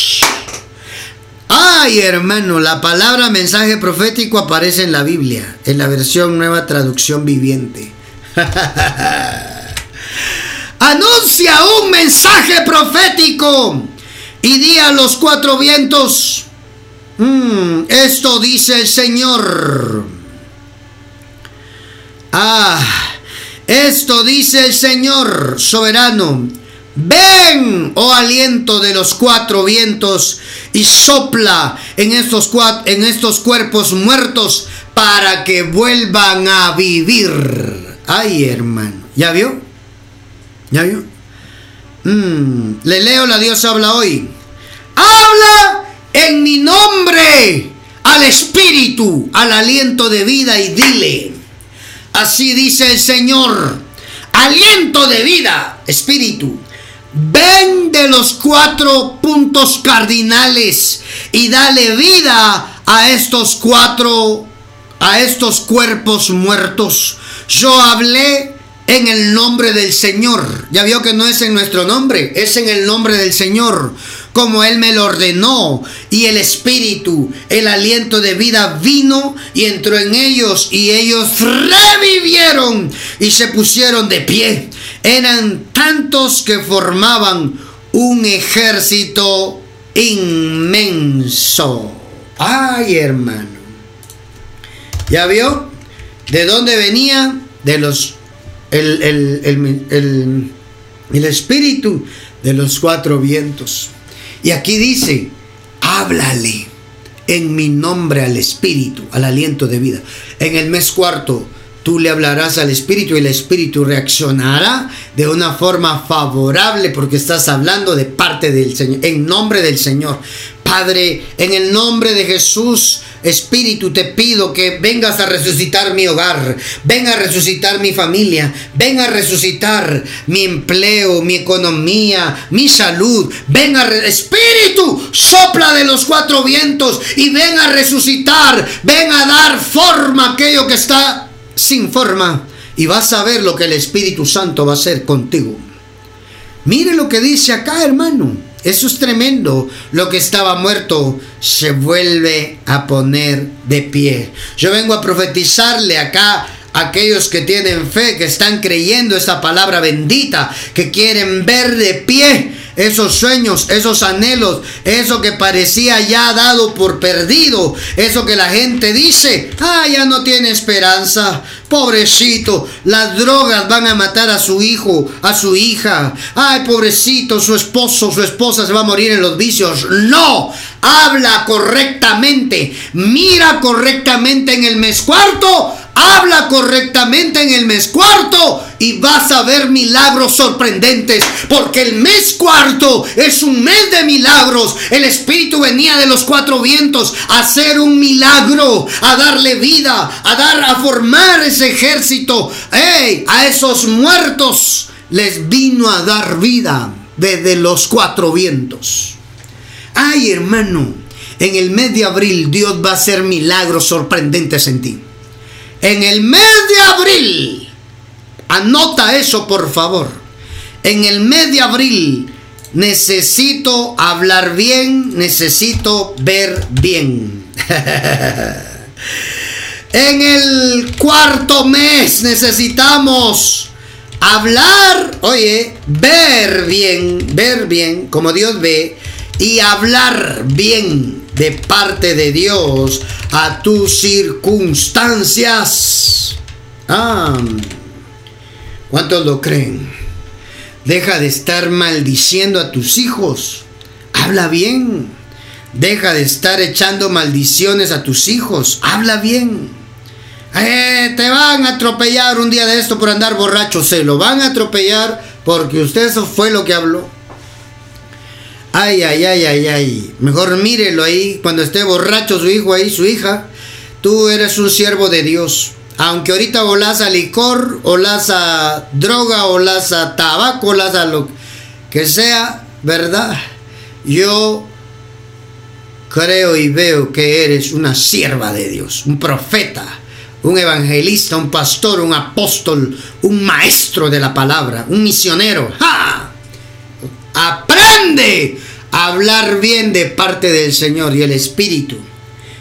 Hermano, la palabra mensaje profético aparece en la Biblia, en la versión Nueva Traducción Viviente. Anuncia un mensaje profético y di a los cuatro vientos, esto dice el Señor. Esto dice el Señor soberano. Ven, oh aliento de los cuatro vientos, y sopla en estos cuerpos muertos para que vuelvan a vivir. Ay, hermano, ¿ya vio? ¿Ya vio? Le leo la Dios habla hoy. Habla en mi nombre al espíritu, al aliento de vida, y dile: así dice el Señor, aliento de vida, espíritu, ven de los 4 puntos cardinales y dale vida a estos cuerpos muertos. Yo hablé en el nombre del Señor. Ya vio que no es en nuestro nombre, es en el nombre del Señor, como Él me lo ordenó. Y el espíritu, el aliento de vida vino y entró en ellos, y ellos revivieron y se pusieron de pie. Eran tantos que formaban un ejército inmenso. Ay, hermano, ¿ya vio de dónde venía? De los el espíritu de los 4 vientos. Y aquí dice: háblale en mi nombre al espíritu, al aliento de vida. En el mes cuarto tú le hablarás al espíritu y el espíritu reaccionará de una forma favorable, porque estás hablando de parte del Señor, en nombre del Señor. Padre, en el nombre de Jesús, Espíritu, te pido que vengas a resucitar mi hogar, venga a resucitar mi familia, venga a resucitar mi empleo, mi economía, mi salud. Espíritu, sopla de los 4 vientos y ven a resucitar, ven a dar forma a aquello que está sin forma, y vas a ver lo que el Espíritu Santo va a hacer contigo. Mire lo que dice acá, hermano. Eso es tremendo. Lo que estaba muerto se vuelve a poner de pie. Yo vengo a profetizarle acá a aquellos que tienen fe, que están creyendo esta palabra bendita, que quieren ver de pie esos sueños, esos anhelos, eso que parecía ya dado por perdido, eso que la gente dice: ya no tiene esperanza, pobrecito, las drogas van a matar a su hijo, a su hija, ay, pobrecito, su esposo, su esposa se va a morir en los vicios. No, habla correctamente, mira correctamente en el mes cuarto, habla correctamente en el mes cuarto y vas a ver milagros sorprendentes, porque el mes cuarto es un mes de milagros. El Espíritu venía de los 4 vientos a hacer un milagro, a darle vida, a formar ese ejército. A esos muertos les vino a dar vida desde los 4 vientos. Ay, hermano, en el mes de abril Dios va a hacer milagros sorprendentes en ti. En el mes de abril, anota eso por favor. En el mes de abril necesito hablar bien, necesito ver bien. En el 4º mes necesitamos hablar, ver bien, como Dios ve, y hablar bien de parte de Dios a tus circunstancias. ¿Cuántos lo creen? Deja de estar maldiciendo a tus hijos. Habla bien. Deja de estar echando maldiciones a tus hijos. Habla bien. Te van a atropellar un día de esto por andar borracho. Se lo van a atropellar porque usted eso fue lo que habló. Ay. Mejor mírelo ahí cuando esté borracho su hijo ahí, su hija. Tú eres un siervo de Dios. Aunque ahorita olás a licor, olás a droga, olás a tabaco, olás a lo que sea, ¿verdad? Yo creo y veo que eres una sierva de Dios, un profeta, un evangelista, un pastor, un apóstol, un maestro de la palabra, un misionero. ¡Ja! Aprende a hablar bien de parte del Señor, y el Espíritu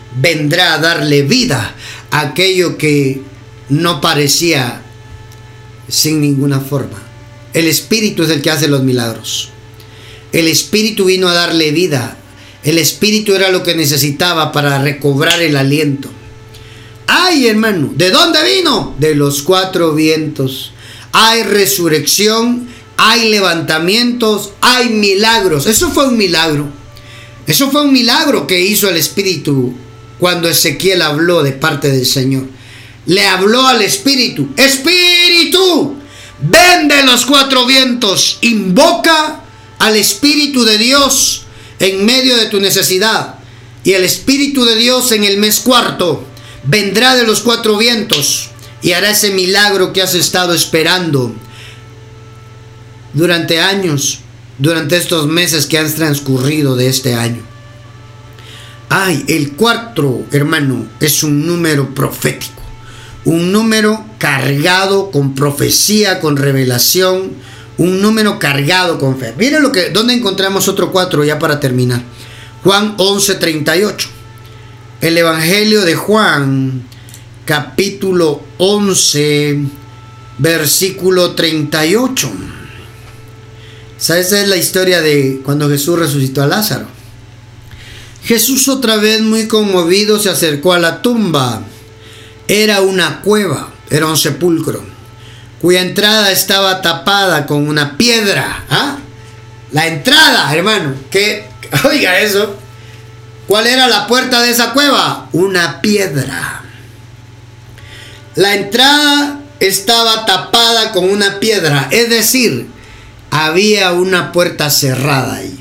vendrá a darle vida a aquello que no parecía sin ninguna forma. El Espíritu es el que hace los milagros. El Espíritu vino a darle vida. El Espíritu era lo que necesitaba para recobrar el aliento. ¡Ay, hermano! ¿De dónde vino? De los 4 vientos. Hay resurrección, hay levantamientos, hay milagros. Eso fue un milagro. Eso fue un milagro que hizo el Espíritu cuando Ezequiel habló de parte del Señor. Le habló al Espíritu. Espíritu, ven de los 4 vientos. Invoca al Espíritu de Dios en medio de tu necesidad. Y el Espíritu de Dios en el mes 4 vendrá de los 4 vientos y hará ese milagro que has estado esperando durante años, durante estos meses que han transcurrido de este año. Ay, el 4, hermano, es un número profético, un número cargado con profecía, con revelación, un número cargado con fe. Miren ¿dónde encontramos otro 4 ya para terminar? Juan 11:38. El Evangelio de Juan, capítulo 11, versículo 38. Esa es la historia de cuando Jesús resucitó a Lázaro. Jesús, otra vez muy conmovido, se acercó a la tumba. Era una cueva, era un sepulcro, cuya entrada estaba tapada con una piedra. ¿Ah? La entrada, hermano, oiga eso. ¿Cuál era la puerta de esa cueva? Una piedra. La entrada estaba tapada con una piedra, es decir, había una puerta cerrada ahí.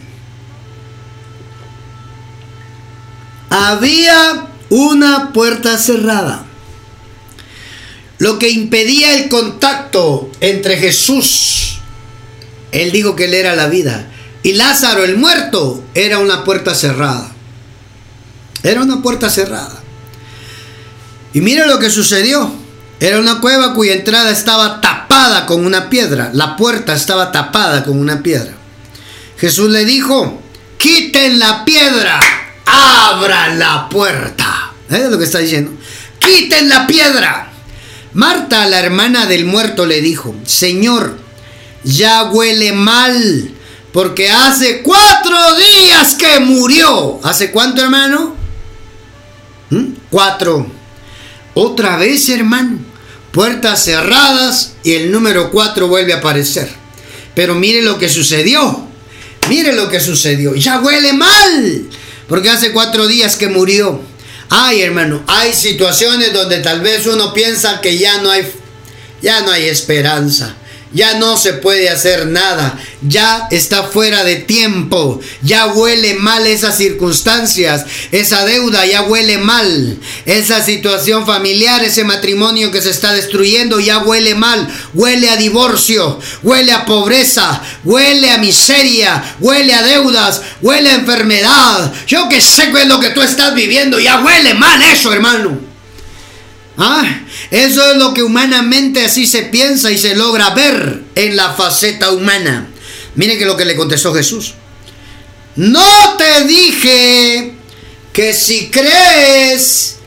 Había una puerta cerrada. Lo que impedía el contacto entre Jesús, él dijo que él era la vida, y Lázaro, el muerto, era una puerta cerrada. Era una puerta cerrada. Y mire lo que sucedió. Era una cueva cuya entrada estaba tapada con una piedra. La puerta estaba tapada con una piedra. Jesús le dijo: quiten la piedra, abran la puerta. ¿Es lo que está diciendo? Quiten la piedra. Marta, la hermana del muerto, le dijo: Señor, ya huele mal, porque hace 4 días que murió. ¿Hace cuánto, hermano? 4. Otra vez, hermano, puertas cerradas y el número 4 vuelve a aparecer. Pero mire lo que sucedió. Mire lo que sucedió. Ya huele mal, porque hace 4 días que murió. Ay, hermano, hay situaciones donde tal vez uno piensa que ya no hay esperanza. Ya no se puede hacer nada, ya está fuera de tiempo, ya huele mal esas circunstancias, esa deuda ya huele mal, esa situación familiar, ese matrimonio que se está destruyendo ya huele mal, huele a divorcio, huele a pobreza, huele a miseria, huele a deudas, huele a enfermedad. Yo que sé qué es lo que tú estás viviendo, ya huele mal eso, hermano. Eso es lo que humanamente así se piensa y se logra ver en la faceta humana. Miren que lo que le contestó Jesús: no te dije que si crees,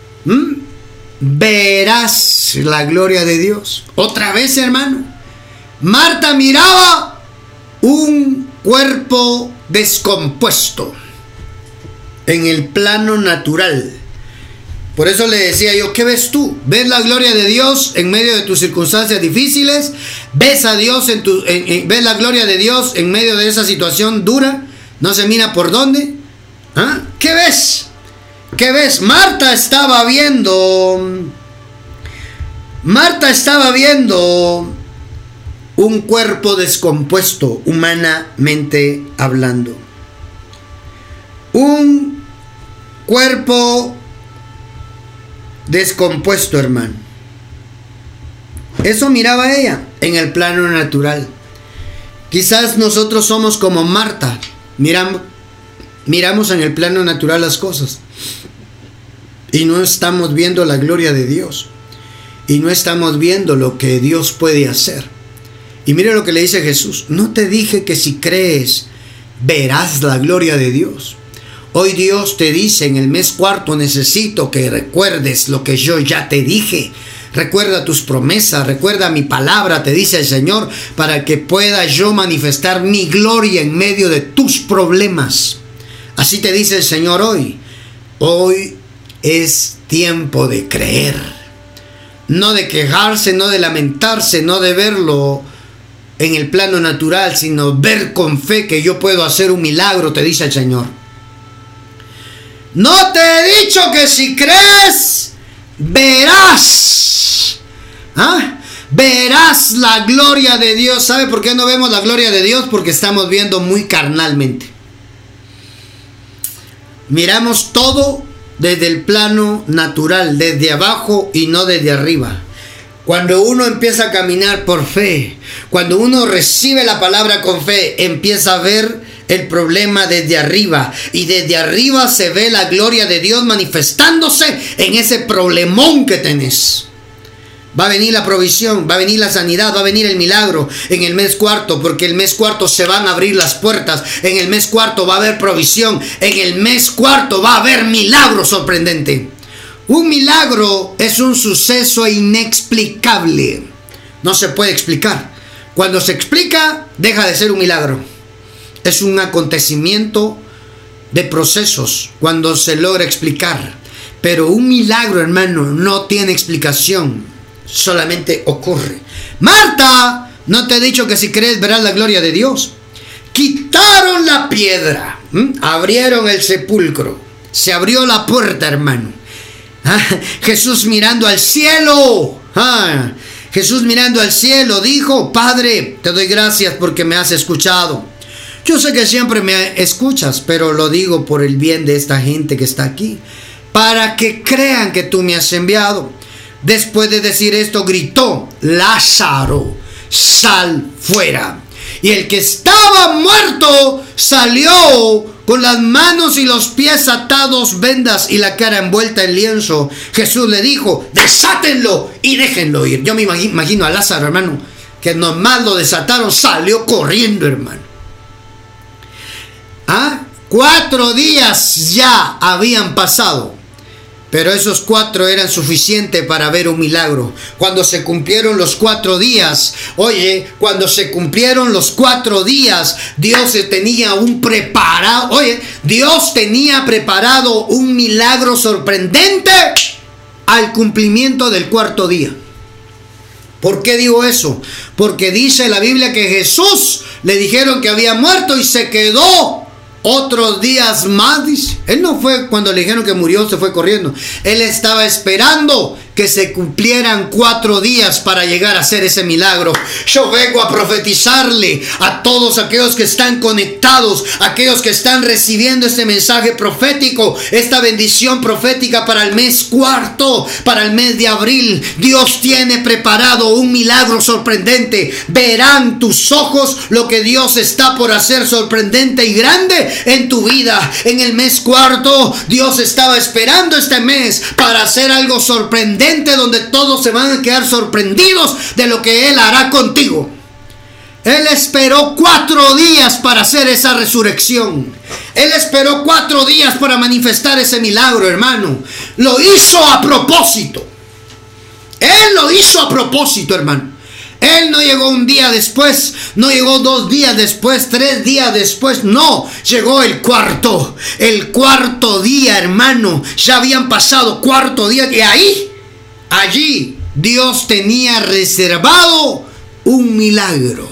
verás la gloria de Dios. Otra vez, hermano, Marta miraba un cuerpo descompuesto en el plano natural. Por eso le decía yo: ¿qué ves tú? ¿Ves la gloria de Dios en medio de tus circunstancias difíciles? ¿Ves a Dios ves la gloria de Dios en medio de esa situación dura? ¿No se mira por dónde? ¿Qué ves? ¿Qué ves? Marta estaba viendo un cuerpo descompuesto, humanamente hablando. Un cuerpo descompuesto, hermano. Eso miraba ella en el plano natural. Quizás nosotros somos como Marta. Miramos en el plano natural las cosas y no estamos viendo la gloria de Dios, y no estamos viendo lo que Dios puede hacer. Y mire lo que le dice Jesús: no te dije que si crees verás la gloria de Dios. Hoy Dios te dice: en el mes 4 necesito que recuerdes lo que yo ya te dije. recuerda tus promesas, recuerda mi palabra, te dice el Señor, para que pueda yo manifestar mi gloria en medio de tus problemas. Así te dice el Señor hoy. Hoy es tiempo de creer, no de quejarse, no de lamentarse, no de verlo en el plano natural, sino ver con fe que yo puedo hacer un milagro, te dice el Señor. No te he dicho que si crees, verás. Verás la gloria de Dios. ¿Sabe por qué no vemos la gloria de Dios? Porque estamos viendo muy carnalmente. Miramos todo desde el plano natural, desde abajo y no desde arriba. Cuando uno empieza a caminar por fe, cuando uno recibe la palabra con fe, empieza a ver el problema desde arriba. Y desde arriba se ve la gloria de Dios manifestándose en ese problemón que tenés. Va a venir la provisión, va a venir la sanidad, va a venir el milagro en el mes cuarto, porque el mes cuarto se van a abrir las puertas. En el mes cuarto va a haber provisión. En el mes cuarto va a haber milagro sorprendente. Un milagro es un suceso inexplicable. No se puede explicar. Cuando se explica, deja de ser un milagro. Es un acontecimiento de procesos cuando se logra explicar. Pero un milagro, hermano, no tiene explicación. Solamente ocurre. Marta, ¿no te he dicho que si crees verás la gloria de Dios? Quitaron la piedra. Abrieron el sepulcro. Se abrió la puerta, hermano. Jesús mirando al cielo. Jesús mirando al cielo dijo: Padre, te doy gracias porque me has escuchado. Yo sé que siempre me escuchas, pero lo digo por el bien de esta gente que está aquí, para que crean que tú me has enviado. Después de decir esto, gritó: Lázaro, sal fuera. Y el que estaba muerto salió con las manos y los pies atados, vendas y la cara envuelta en lienzo. Jesús le dijo: desátenlo y déjenlo ir. Yo me imagino a Lázaro, hermano, que nomás lo desataron, salió corriendo, hermano. 4 días ya habían pasado, pero esos 4 eran suficientes para ver un milagro. Cuando se cumplieron los 4 días, cuando se cumplieron los 4 días, Dios tenía Dios tenía preparado un milagro sorprendente al cumplimiento del 4.º día. ¿Por qué digo eso? Porque dice la Biblia que Jesús le dijeron que había muerto y se quedó otros días más, dice. Él no fue cuando le dijeron que murió, se fue corriendo. Él estaba esperando que se cumplieran 4 días para llegar a hacer ese milagro. Yo vengo a profetizarle a todos aquellos que están conectados, aquellos que están recibiendo este mensaje profético, esta bendición profética para el mes cuarto, para el mes de abril. Dios tiene preparado un milagro sorprendente. Verán tus ojos lo que Dios está por hacer sorprendente y grande en tu vida. En el mes cuarto, Dios estaba esperando este mes para hacer algo sorprendente, donde todos se van a quedar sorprendidos de lo que Él hará contigo. Él esperó 4 días para hacer esa resurrección. Él esperó 4 días para manifestar ese milagro, hermano. Lo hizo a propósito. Él lo hizo a propósito, hermano. Él no llegó un día después, no llegó 2 días después, 3 días después, no, llegó el 4.º día, hermano. Ya habían pasado 4 días y allí Dios tenía reservado un milagro.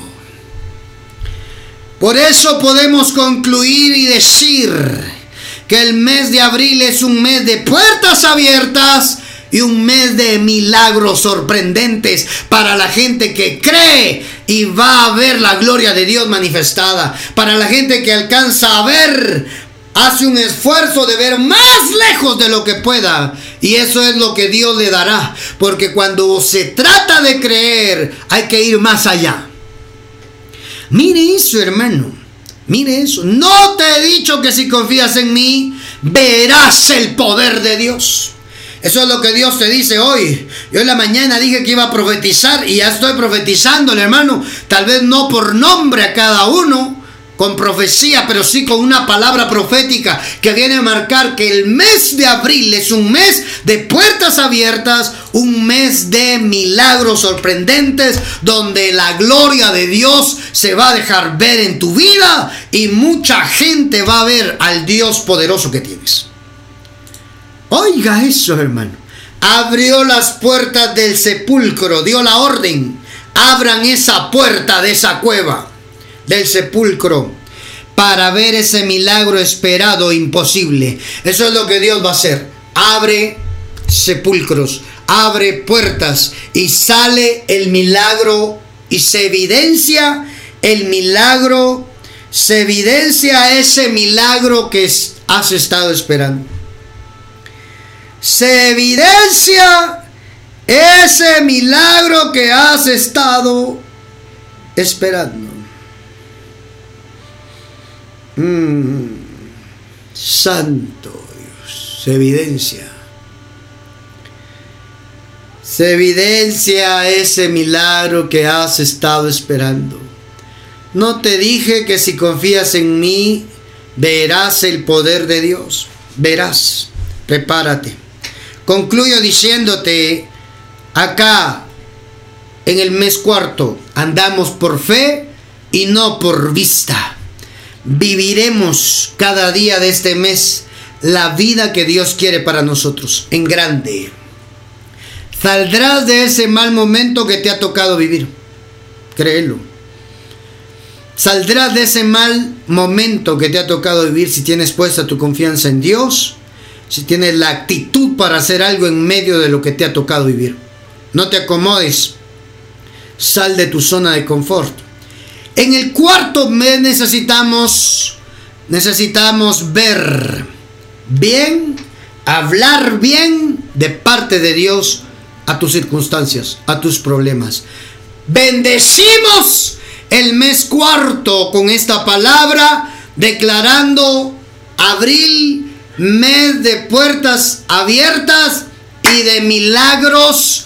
Por eso podemos concluir y decir que el mes de abril es un mes de puertas abiertas y un mes de milagros sorprendentes para la gente que cree y va a ver la gloria de Dios manifestada. Para la gente que alcanza a ver, hace un esfuerzo de ver más lejos de lo que pueda. Y eso es lo que Dios le dará. Porque cuando se trata de creer, hay que ir más allá. Mire eso, hermano. Mire eso. No te he dicho que si confías en mí, verás el poder de Dios. Eso es lo que Dios te dice hoy. Yo en la mañana dije que iba a profetizar y ya estoy profetizándole, hermano. Tal vez no por nombre a cada uno, con profecía, pero sí con una palabra profética que viene a marcar que el mes de abril es un mes de puertas abiertas, un mes de milagros sorprendentes donde la gloria de Dios se va a dejar ver en tu vida y mucha gente va a ver al Dios poderoso que tienes. Oiga eso, hermano. Abrió las puertas del sepulcro, dio la orden. Abran esa puerta de esa cueva del sepulcro para ver ese milagro esperado, imposible. Eso es lo que Dios va a hacer. Abre sepulcros, abre puertas y sale el milagro y se evidencia el milagro, se evidencia ese milagro que has estado esperando. Se evidencia ese milagro que has estado esperando. Santo Dios, se evidencia. Se evidencia ese milagro que has estado esperando. No te dije que si confías en mí, verás el poder de Dios. Verás. Prepárate. Concluyo diciéndote, acá en el mes cuarto andamos por fe y no por vista. Viviremos cada día de este mes la vida que Dios quiere para nosotros, en grande. Saldrás de ese mal momento que te ha tocado vivir. Créelo. Saldrás de ese mal momento que te ha tocado vivir si tienes puesta tu confianza en Dios, si tienes la actitud para hacer algo en medio de lo que te ha tocado vivir. No te acomodes. Sal de tu zona de confort. En el cuarto mes necesitamos ver bien, hablar bien de parte de Dios a tus circunstancias, a tus problemas. Bendecimos el mes cuarto con esta palabra, declarando abril, mes de puertas abiertas y de milagros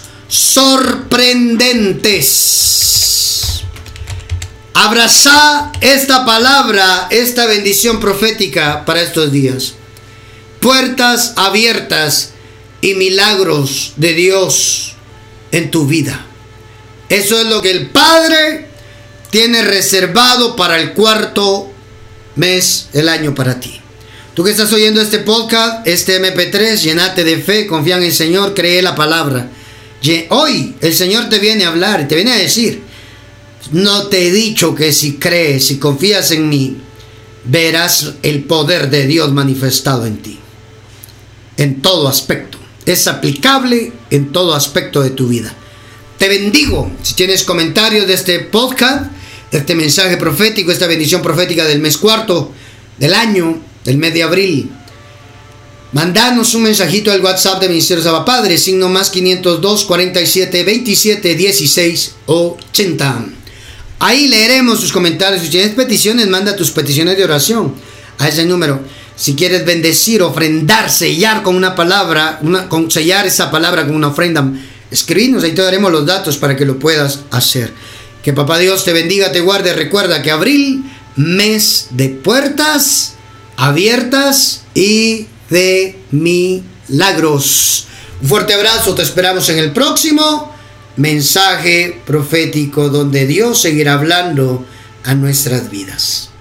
sorprendentes. Abraza esta palabra, esta bendición profética para estos días. Puertas abiertas y milagros de Dios en tu vida. Eso es lo que el Padre tiene reservado para el cuarto mes del año para ti. Tú que estás oyendo este podcast, este MP3, llénate de fe, confía en el Señor, cree la palabra. Hoy el Señor te viene a hablar y te viene a decir, no te he dicho que si crees, si confías en mí, verás el poder de Dios manifestado en ti. En todo aspecto. Es aplicable en todo aspecto de tu vida. Te bendigo. Si tienes comentarios de este podcast, de este mensaje profético, esta bendición profética del mes cuarto del año, del mes de abril, mandanos un mensajito al WhatsApp de Ministerios Abba Padre, signo más 502 47 27 16 80. Ahí leeremos tus comentarios. Si tienes peticiones, manda tus peticiones de oración a ese número. Si quieres bendecir, ofrendar, sellar con una palabra, sellar esa palabra con una ofrenda, escribinos, ahí te daremos los datos para que lo puedas hacer. Que Papá Dios te bendiga, te guarde. Recuerda que abril, mes de puertas abiertas y de milagros. Un fuerte abrazo, te esperamos en el próximo mensaje profético donde Dios seguirá hablando a nuestras vidas.